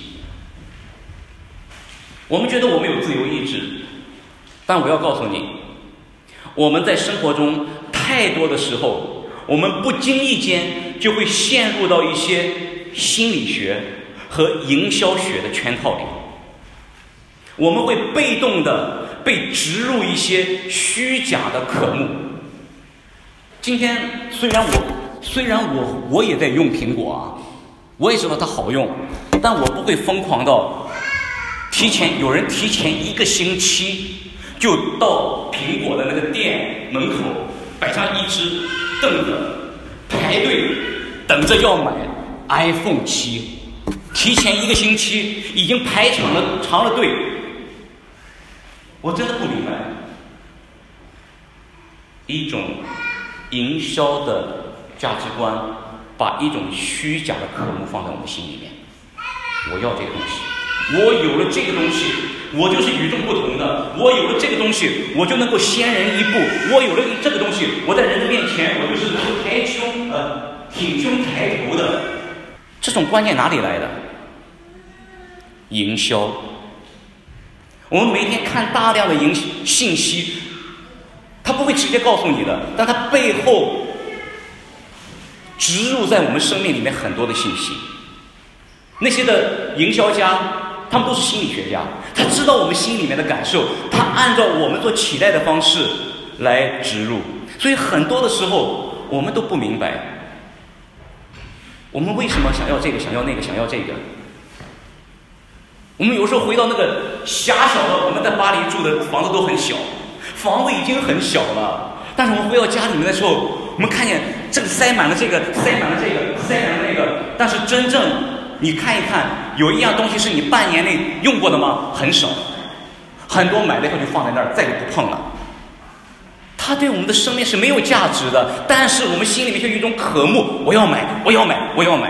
我们觉得我们有自由意志，但我要告诉你，我们在生活中太多的时候，我们不经意间就会陷入到一些心理学和营销学的圈套里，我们会被动的被植入一些虚假的渴慕。今天虽然我虽然我我也在用苹果啊，我也知道它好用，但我不会疯狂到提前有人提前一个星期就到苹果的那个店门口摆上一只凳子，排队等着要买 iPhone 七，提前一个星期已经排长了长了队。我真的不明白，一种营销的价值观把一种虚假的渴慕放在我们心里面。我要这个东西，我有了这个东西，我就是与众不同的。我有了这个东西，我就能够先人一步。我有了这个东西，我在人的面前，我就是抬胸呃挺胸抬头的。这种观念哪里来的？营销。我们每天看大量的营信息，它不会直接告诉你的，但它背后植入在我们生命里面很多的信息。那些的营销家，他们都是心理学家，他知道我们心里面的感受，他按照我们所期待的方式来植入。所以很多的时候我们都不明白，我们为什么想要这个，想要那个，想要这个。我们有时候回到那个狭小的，我们在巴黎住的房子都很小，房子已经很小了，但是我们回到家里面的时候，我们看见这个塞满了这个，塞满了这个，塞满了那个，但是真正你看一看，有一样东西是你半年内用过的吗？很少，很多买了以后就放在那儿，再也不碰了。它对我们的生命是没有价值的，但是我们心里面就有一种渴慕，我要买，我要买，我要买。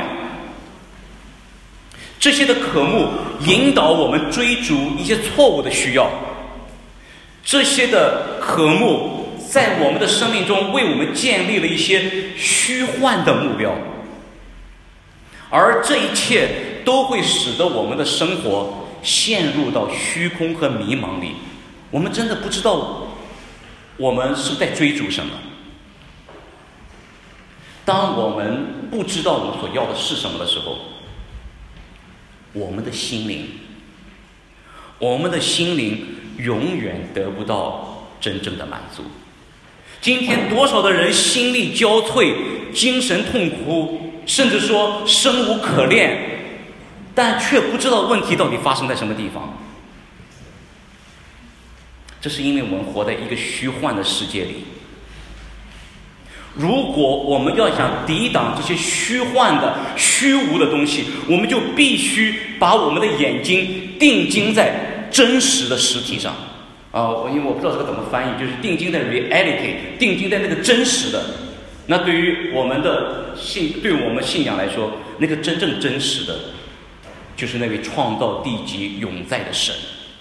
这些的渴慕引导我们追逐一些错误的需要，这些的渴慕在我们的生命中为我们建立了一些虚幻的目标，而这一切都会使得我们的生活陷入到虚空和迷茫里。我们真的不知道我们是在追逐什么。当我们不知道我们所要的是什么的时候，我们的心灵我们的心灵永远得不到真正的满足。今天多少的人心力交瘁，精神痛苦，甚至说生无可恋，但却不知道问题到底发生在什么地方。这是因为我们活在一个虚幻的世界里。如果我们要想抵挡这些虚幻的虚无的东西，我们就必须把我们的眼睛定睛在真实的实体上啊、呃，因为我不知道这个怎么翻译，就是定睛在 reality， 定睛在那个真实的。那对于我们的信，对我们信仰来说，那个真正真实的，就是那位创造地极永在的神。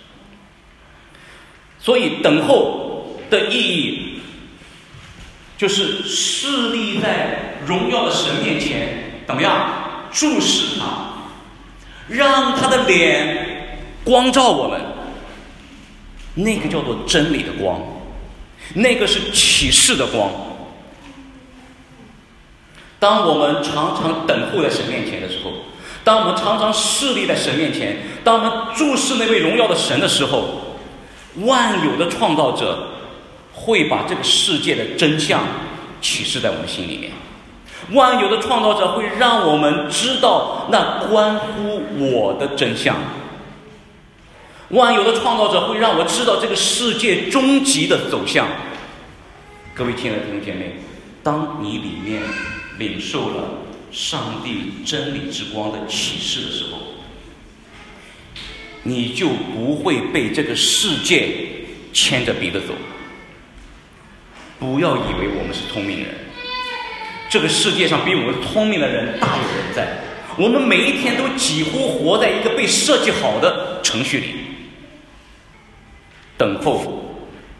所以等候的意义，就是侍立在荣耀的神面前，怎么样注视他，让他的脸光照我们， 那个叫做真理的光，那个是启示的光。当我们常常等候在神面前的时候，当我们常常侍立在神面前，当我们注视那位荣耀的神的时候，万有的创造者会把这个世界的真相启示在我们心里面。万有的创造者会让我们知道那关乎我的真相。万有的创造者会让我知道这个世界终极的走向。各位亲爱的弟兄姐妹，当你里面领受了上帝真理之光的启示的时候，你就不会被这个世界牵着鼻子走。不要以为我们是聪明人，这个世界上比我们聪明的人大有人在。我们每一天都几乎活在一个被设计好的程序里。等候，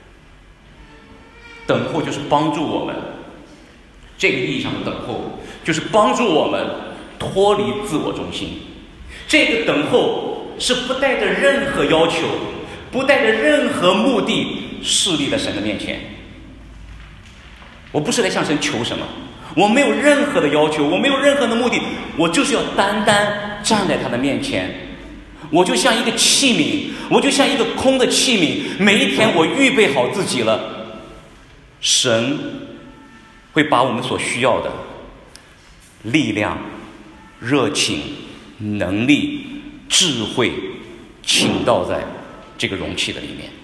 等候就是帮助我们，这个意义上的等候就是帮助我们脱离自我中心。这个等候是不带着任何要求，不带着任何目的侍立在神的面前。我不是来向神求什么，我没有任何的要求，我没有任何的目的，我就是要单单站在他的面前。我就像一个器皿，我就像一个空的器皿，每一天我预备好自己了，神会把我们所需要的力量、热情、能力、智慧倾倒在这个容器的里面。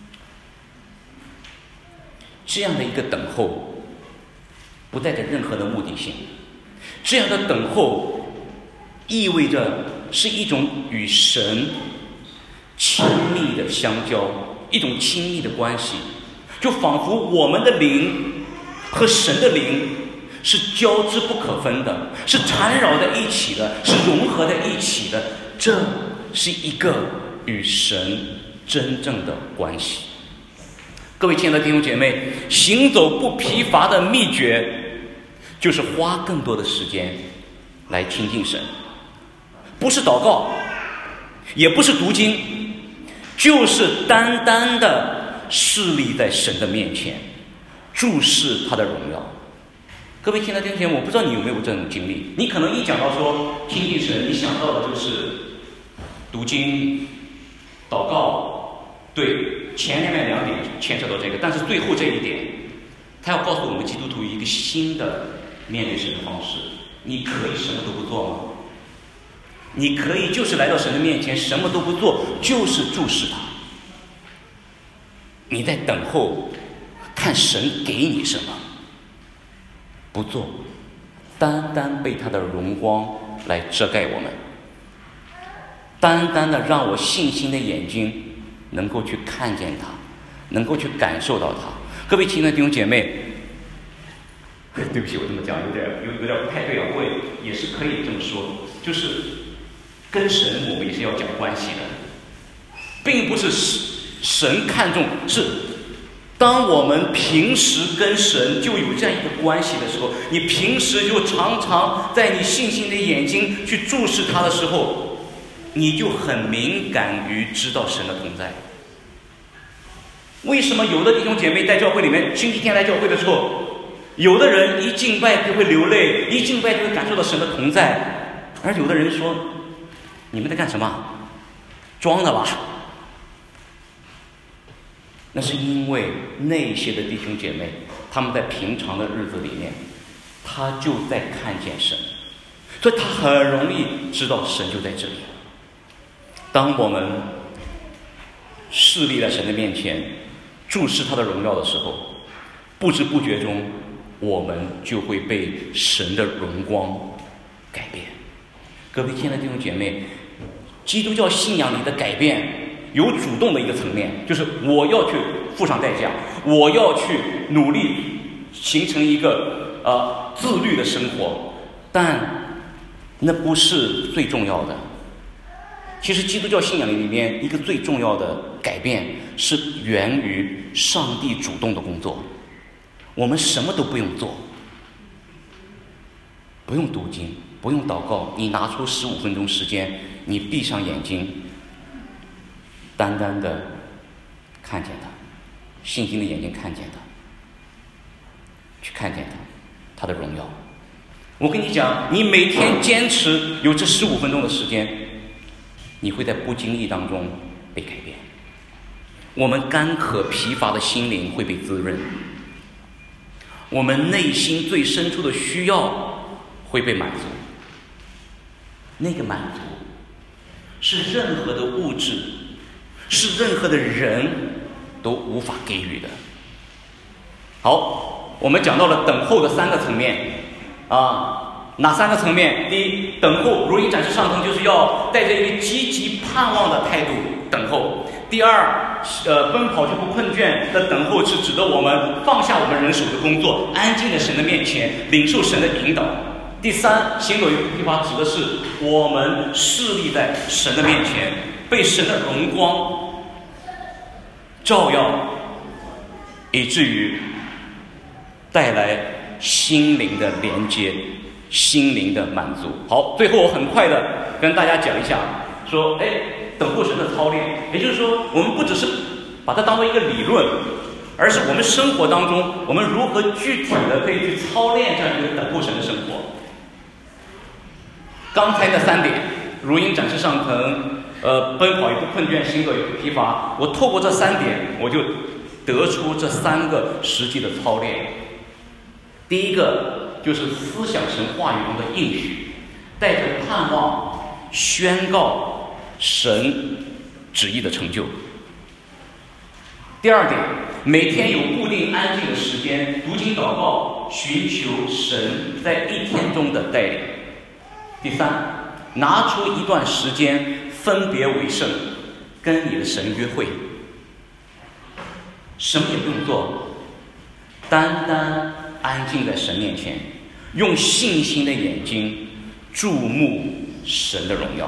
这样的一个等候不带着任何的目的性，这样的等候意味着是一种与神亲密的相交，一种亲密的关系，就仿佛我们的灵和神的灵是交织不可分的，是缠绕在一起的，是融合在一起的。这是一个与神真正的关系。各位亲爱的弟兄姐妹，行走不疲乏的秘诀就是花更多的时间来亲近神，不是祷告，也不是读经，就是单单的侍立在神的面前，注视他的荣耀。各位亲爱的弟兄姐妹，我不知道你有没有这种经历，你可能一讲到说亲近神，你想到的就是读经、祷告，对，前面两点牵扯到这个，但是最后这一点，他要告诉我们基督徒一个新的面对神的方式。你可以什么都不做吗？你可以就是来到神的面前什么都不做，就是注视他。你在等候看神给你什么，不做，单单被他的荣光来遮盖我们，单单的让我信心的眼睛能够去看见他，能够去感受到他。各位亲爱的弟兄姐妹，对不起，我这么讲有点有有点不太对啊，不过也是可以这么说，就是跟神我们也是要讲关系的，并不是神看重，是当我们平时跟神就有这样一个关系的时候，你平时就常常在你信心的眼睛去注视他的时候，你就很敏感于知道神的同在。为什么有的弟兄姐妹在教会里面星期天来教会的时候，有的人一敬拜就会流泪，一敬拜就会感受到神的同在，而有的人说你们在干什么？装的吧？那是因为那些的弟兄姐妹，他们在平常的日子里面，他就在看见神，所以他很容易知道神就在这里。当我们侍立在神的面前，注视他的荣耀的时候，不知不觉中我们就会被神的荣光改变。各位亲爱的弟兄姐妹，基督教信仰里的改变有主动的一个层面，就是我要去付上代价，我要去努力形成一个呃自律的生活，但那不是最重要的。其实基督教信仰里面一个最重要的改变是源于上帝主动的工作。我们什么都不用做，不用读经，不用祷告，你拿出十五分钟时间，你闭上眼睛，单单的看见他，信心的眼睛看见他，去看见他，他的荣耀。我跟你讲，你每天坚持有这十五分钟的时间，你会在不经意当中被改变。我们干渴疲乏的心灵会被滋润，我们内心最深处的需要会被满足。那个满足是任何的物质，是任何的人都无法给予的。好，我们讲到了等候的三个层面啊，哪三个层面？第一，等候如鹰展翅上腾，就是要带着一个积极盼望的态度等候。第二，呃，奔跑却不困倦的等候是指的我们放下我们人手的工作，安静在神的面前，领受神的引导。第三，行走于不疲乏指的是我们侍立在神的面前，被神的荣光照耀，以至于带来心灵的连接，心灵的满足。好，最后我很快的跟大家讲一下，说，哎，等候神的操练，也就是说，我们不只是把它当做一个理论，而是我们生活当中，我们如何具体的可以去操练这样一个等候神的生活。刚才那三点，如鹰展翅上腾，呃，奔跑也不困倦，行走也不疲乏。我透过这三点，我就得出这三个实际的操练。第一个就是思想神话语中的应许，带着盼望宣告神旨意的成就。第二点，每天有固定安静的时间，读经祷告，寻求神在一天中的带领。第三，拿出一段时间分别为圣，跟你的神约会，什么也不用做，单单安静在神面前，用信心的眼睛注目神的荣耀。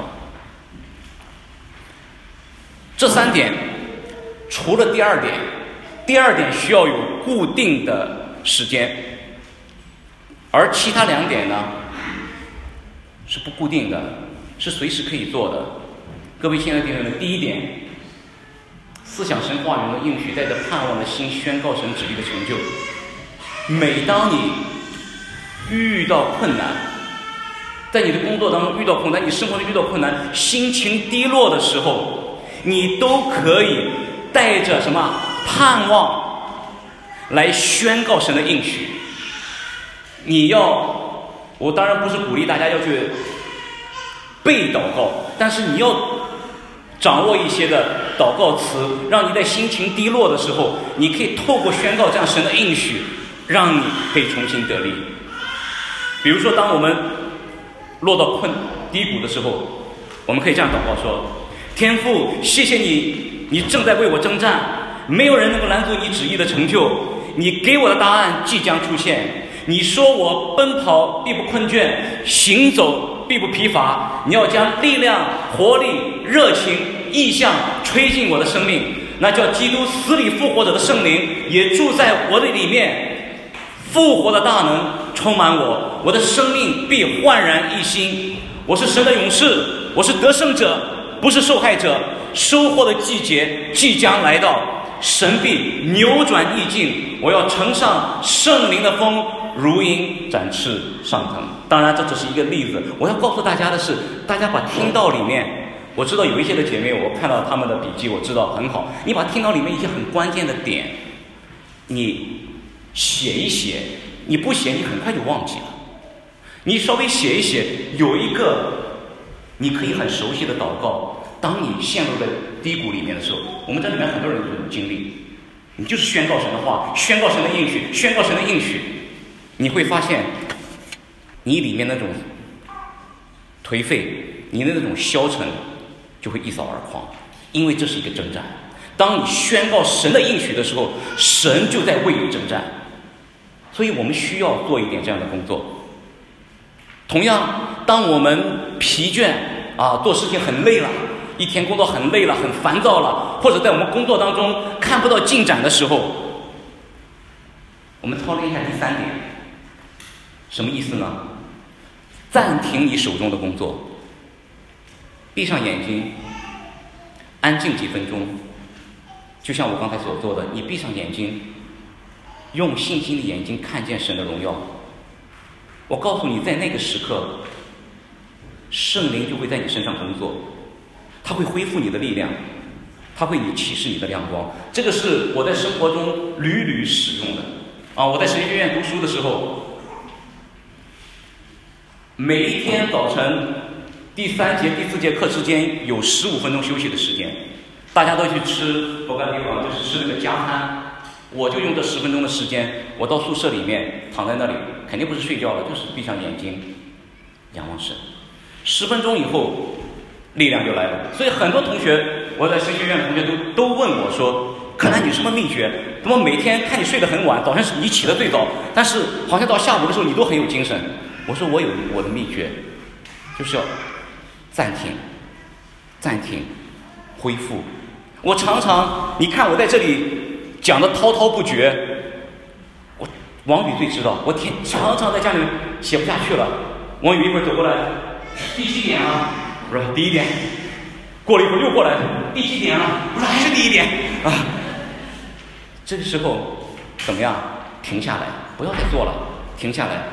这三点除了第二点，第二点需要有固定的时间，而其他两点呢是不固定的，是随时可以做的。各位亲爱的弟兄们，第一点，思想神话语中的应许，带着盼望的心宣告神旨意的成就。每当你遇到困难，在你的工作当中遇到困难，你生活中遇到困难，心情低落的时候，你都可以带着什么盼望来宣告神的应许。你要，我当然不是鼓励大家要去背祷告，但是你要掌握一些的祷告词，让你在心情低落的时候，你可以透过宣告这样神的应许，让你可以重新得力。比如说，当我们落到困低谷的时候，我们可以这样祷告说：天父，谢谢你，你正在为我征战，没有人能够拦阻你旨意的成就，你给我的答案即将出现。你说我奔跑必不困倦，行走必不疲乏，你要将力量、活力、热情、意象吹进我的生命，那叫基督死里复活者的圣灵也住在我的里面，复活的大能充满我，我的生命必焕然一新。我是神的勇士，我是得胜者，不是受害者。收获的季节即将来到，神必扭转意境，我要乘上圣灵的风，如鹰展翅上腾。当然这只是一个例子，我要告诉大家的是，大家把听到里面，我知道有一些的姐妹，我看到她们的笔记，我知道很好，你把听到里面一些很关键的点你写一写，你不写你很快就忘记了，你稍微写一写，有一个你可以很熟悉的祷告，当你陷入在低谷里面的时候，我们这里面很多人都有经历，你就是宣告神的话，宣告神的应许，宣告神的应许，你会发现你里面那种颓废，你的那种消沉就会一扫而光，因为这是一个征战。当你宣告神的应许的时候，神就在为你征战，所以我们需要做一点这样的工作。同样，当我们疲倦啊，做事情很累了，一天工作很累了，很烦躁了，或者在我们工作当中看不到进展的时候，我们操练一下第三点，什么意思呢？暂停你手中的工作，闭上眼睛，安静几分钟， 就像我刚才所做的，你闭上眼睛，用信心的眼睛看见神的荣耀。我告诉你，在那个时刻，圣灵就会在你身上工作，他会恢复你的力量，他会你启示你的亮光。这个是我在生活中屡屡使用的啊！我在神学院读书的时候，每一天早晨第三节、第四节课之间有十五分钟休息的时间，大家都去吃佛干地方，就是吃那个加餐。我就用这十分钟的时间，我到宿舍里面躺在那里，肯定不是睡觉了，就是闭上眼睛仰望神。十分钟以后，力量就来了。所以很多同学，我在神学院的同学都都问我说：“可能你什么秘诀？怎么每天看你睡得很晚，早上你起得最早，但是好像到下午的时候你都很有精神？”我说：“我有我的秘诀，就是要暂停、暂停、恢复。我常常，你看我在这里讲的滔滔不绝，我王宇最知道，我天常常在家里面写不下去了。王宇一会儿走过来，第几点啊？我说第一点。过了一会儿又过来，第几点啊？我说还是第一点啊。这个时候怎么样？停下来，不要再做了，停下来，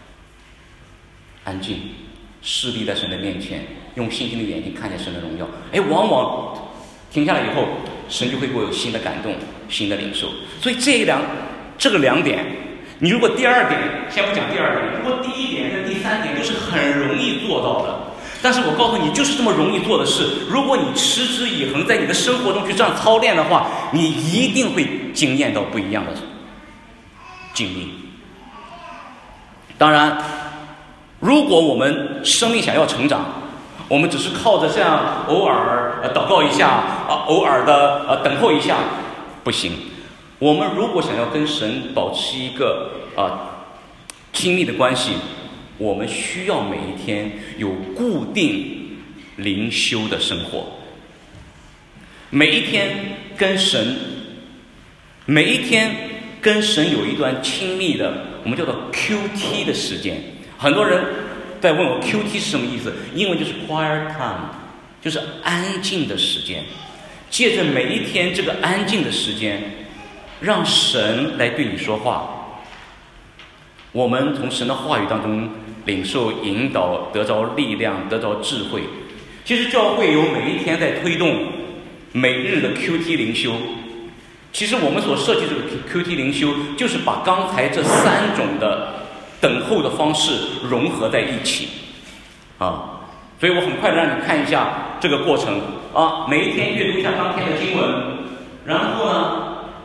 安静，侍立在神的面前，用信心的眼睛看见神的荣耀。哎，往往停下来以后，神就会给我有新的感动，新的领受。所以这两这个两点，你如果第二点，先不讲第二点，如果第一点跟第三点都是很容易做到的，但是我告诉你，就是这么容易做的事，如果你持之以恒，在你的生活中去这样操练的话，你一定会经验到不一样的经历。当然，如果我们生命想要成长，我们只是靠着这样偶尔呃祷告一下啊，偶尔的呃等候一下，不行。我们如果想要跟神保持一个啊亲密的关系，我们需要每一天有固定灵修的生活，每一天跟神，每一天跟神有一段亲密的，我们叫做 Q T 的时间。很多人在问我 Q T 是什么意思，英文就是 quiet time， 就是安静的时间。借着每一天这个安静的时间，让神来对你说话，我们从神的话语当中领受引导，得着力量，得着智慧。其实教会有每一天在推动每日的 Q T 灵修，其实我们所设计这个 Q T 灵修，就是把刚才这三种的等候的方式融合在一起啊。所以我很快的让你看一下这个过程啊，每一天阅读一下当天的经文，然后呢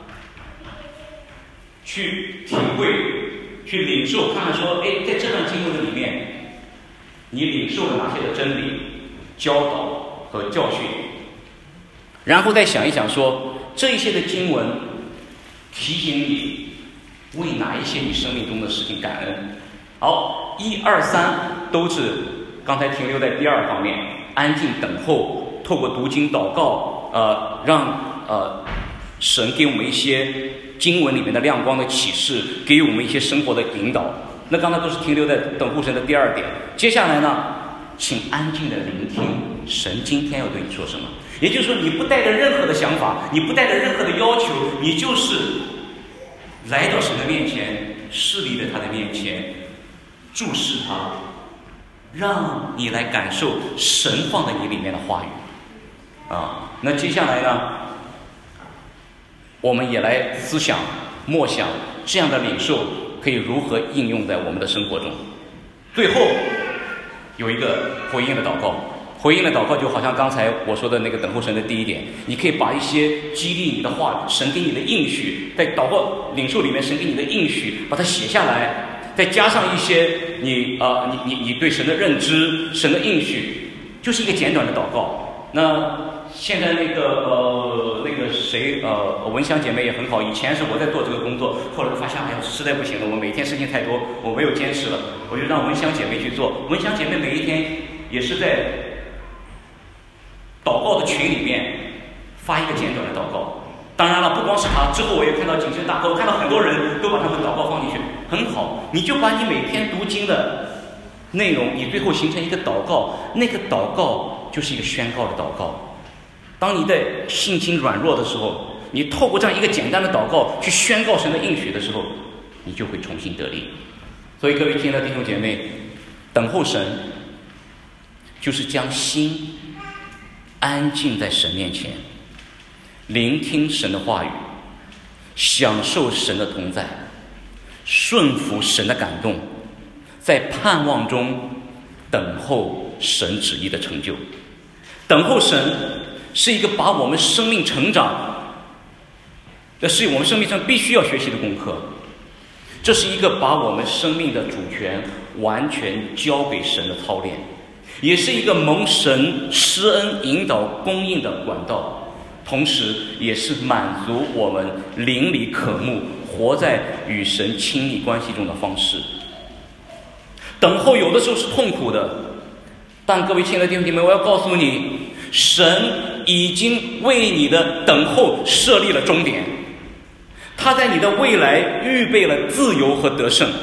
去体会，去领受，看看说，哎，在这段经文的里面，你领受了哪些的真理、教导和教训，然后再想一想说，这一些的经文提醒你为哪一些你生命中的事情感恩。好，一二三都是刚才停留在第二方面，安静等候，透过读经祷告，呃，让呃神给我们一些经文里面的亮光的启示，给我们一些生活的引导。那刚才都是停留在等候神的第二点。接下来呢，请安静的聆听神今天要对你说什么。也就是说，你不带着任何的想法，你不带着任何的要求，你就是来到神的面前，侍立在他的面前，注视他，让你来感受神放在你里面的话语啊。那接下来呢，我们也来思想默想这样的领受可以如何应用在我们的生活中。最后有一个回应的祷告，回应的祷告就好像刚才我说的那个等候神的第一点，你可以把一些激励你的话，神给你的应许，在祷告领受里面神给你的应许把它写下来，再加上一些你啊、呃、你你你对神的认知，神的应许，就是一个简短的祷告。那现在那个呃那个谁呃文香姐妹也很好，以前是我在做这个工作，后来发现哎呀实在不行了，我每天事情太多，我没有坚持了，我就让文香姐妹去做。文香姐妹每一天也是在祷告的群里面发一个简短的祷告。当然了，不光是她，之后我也看到景深大哥，我看到很多人都把他们祷告放进去，很好。你就把你每天读经的内容，你最后形成一个祷告，那个祷告就是一个宣告的祷告。当你在信心软弱的时候， 你透过这样一个简单的祷告去宣告神的应许的时候，你就会重新得力。所以各位亲爱的弟兄姐妹，等候神就是将心安静在神面前，聆听神的话语，享受神的同在，顺服神的感动，在盼望中等候神旨意的成就。等候神是一个把我们生命成长，这是我们生命上必须要学习的功课。这是一个把我们生命的主权完全交给神的操练，也是一个蒙神施恩引导供应的管道，同时也是满足我们邻里渴慕活在与神亲密关系中的方式。等候有的时候是痛苦的，但各位亲爱的弟兄姐妹，我要告诉你，神已经为你的等候设立了终点，他在你的未来预备了自由和得胜。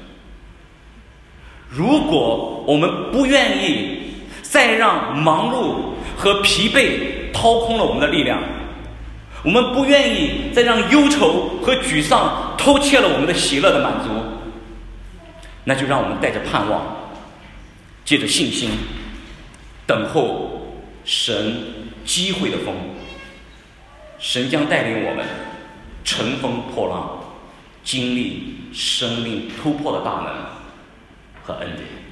如果我们不愿意再让忙碌和疲惫掏空了我们的力量，我们不愿意再让忧愁和沮丧偷窃了我们的喜乐的满足，那就让我们带着盼望，借着信心等候神机会的风。神将带领我们乘风破浪，经历生命突破的大能和恩典。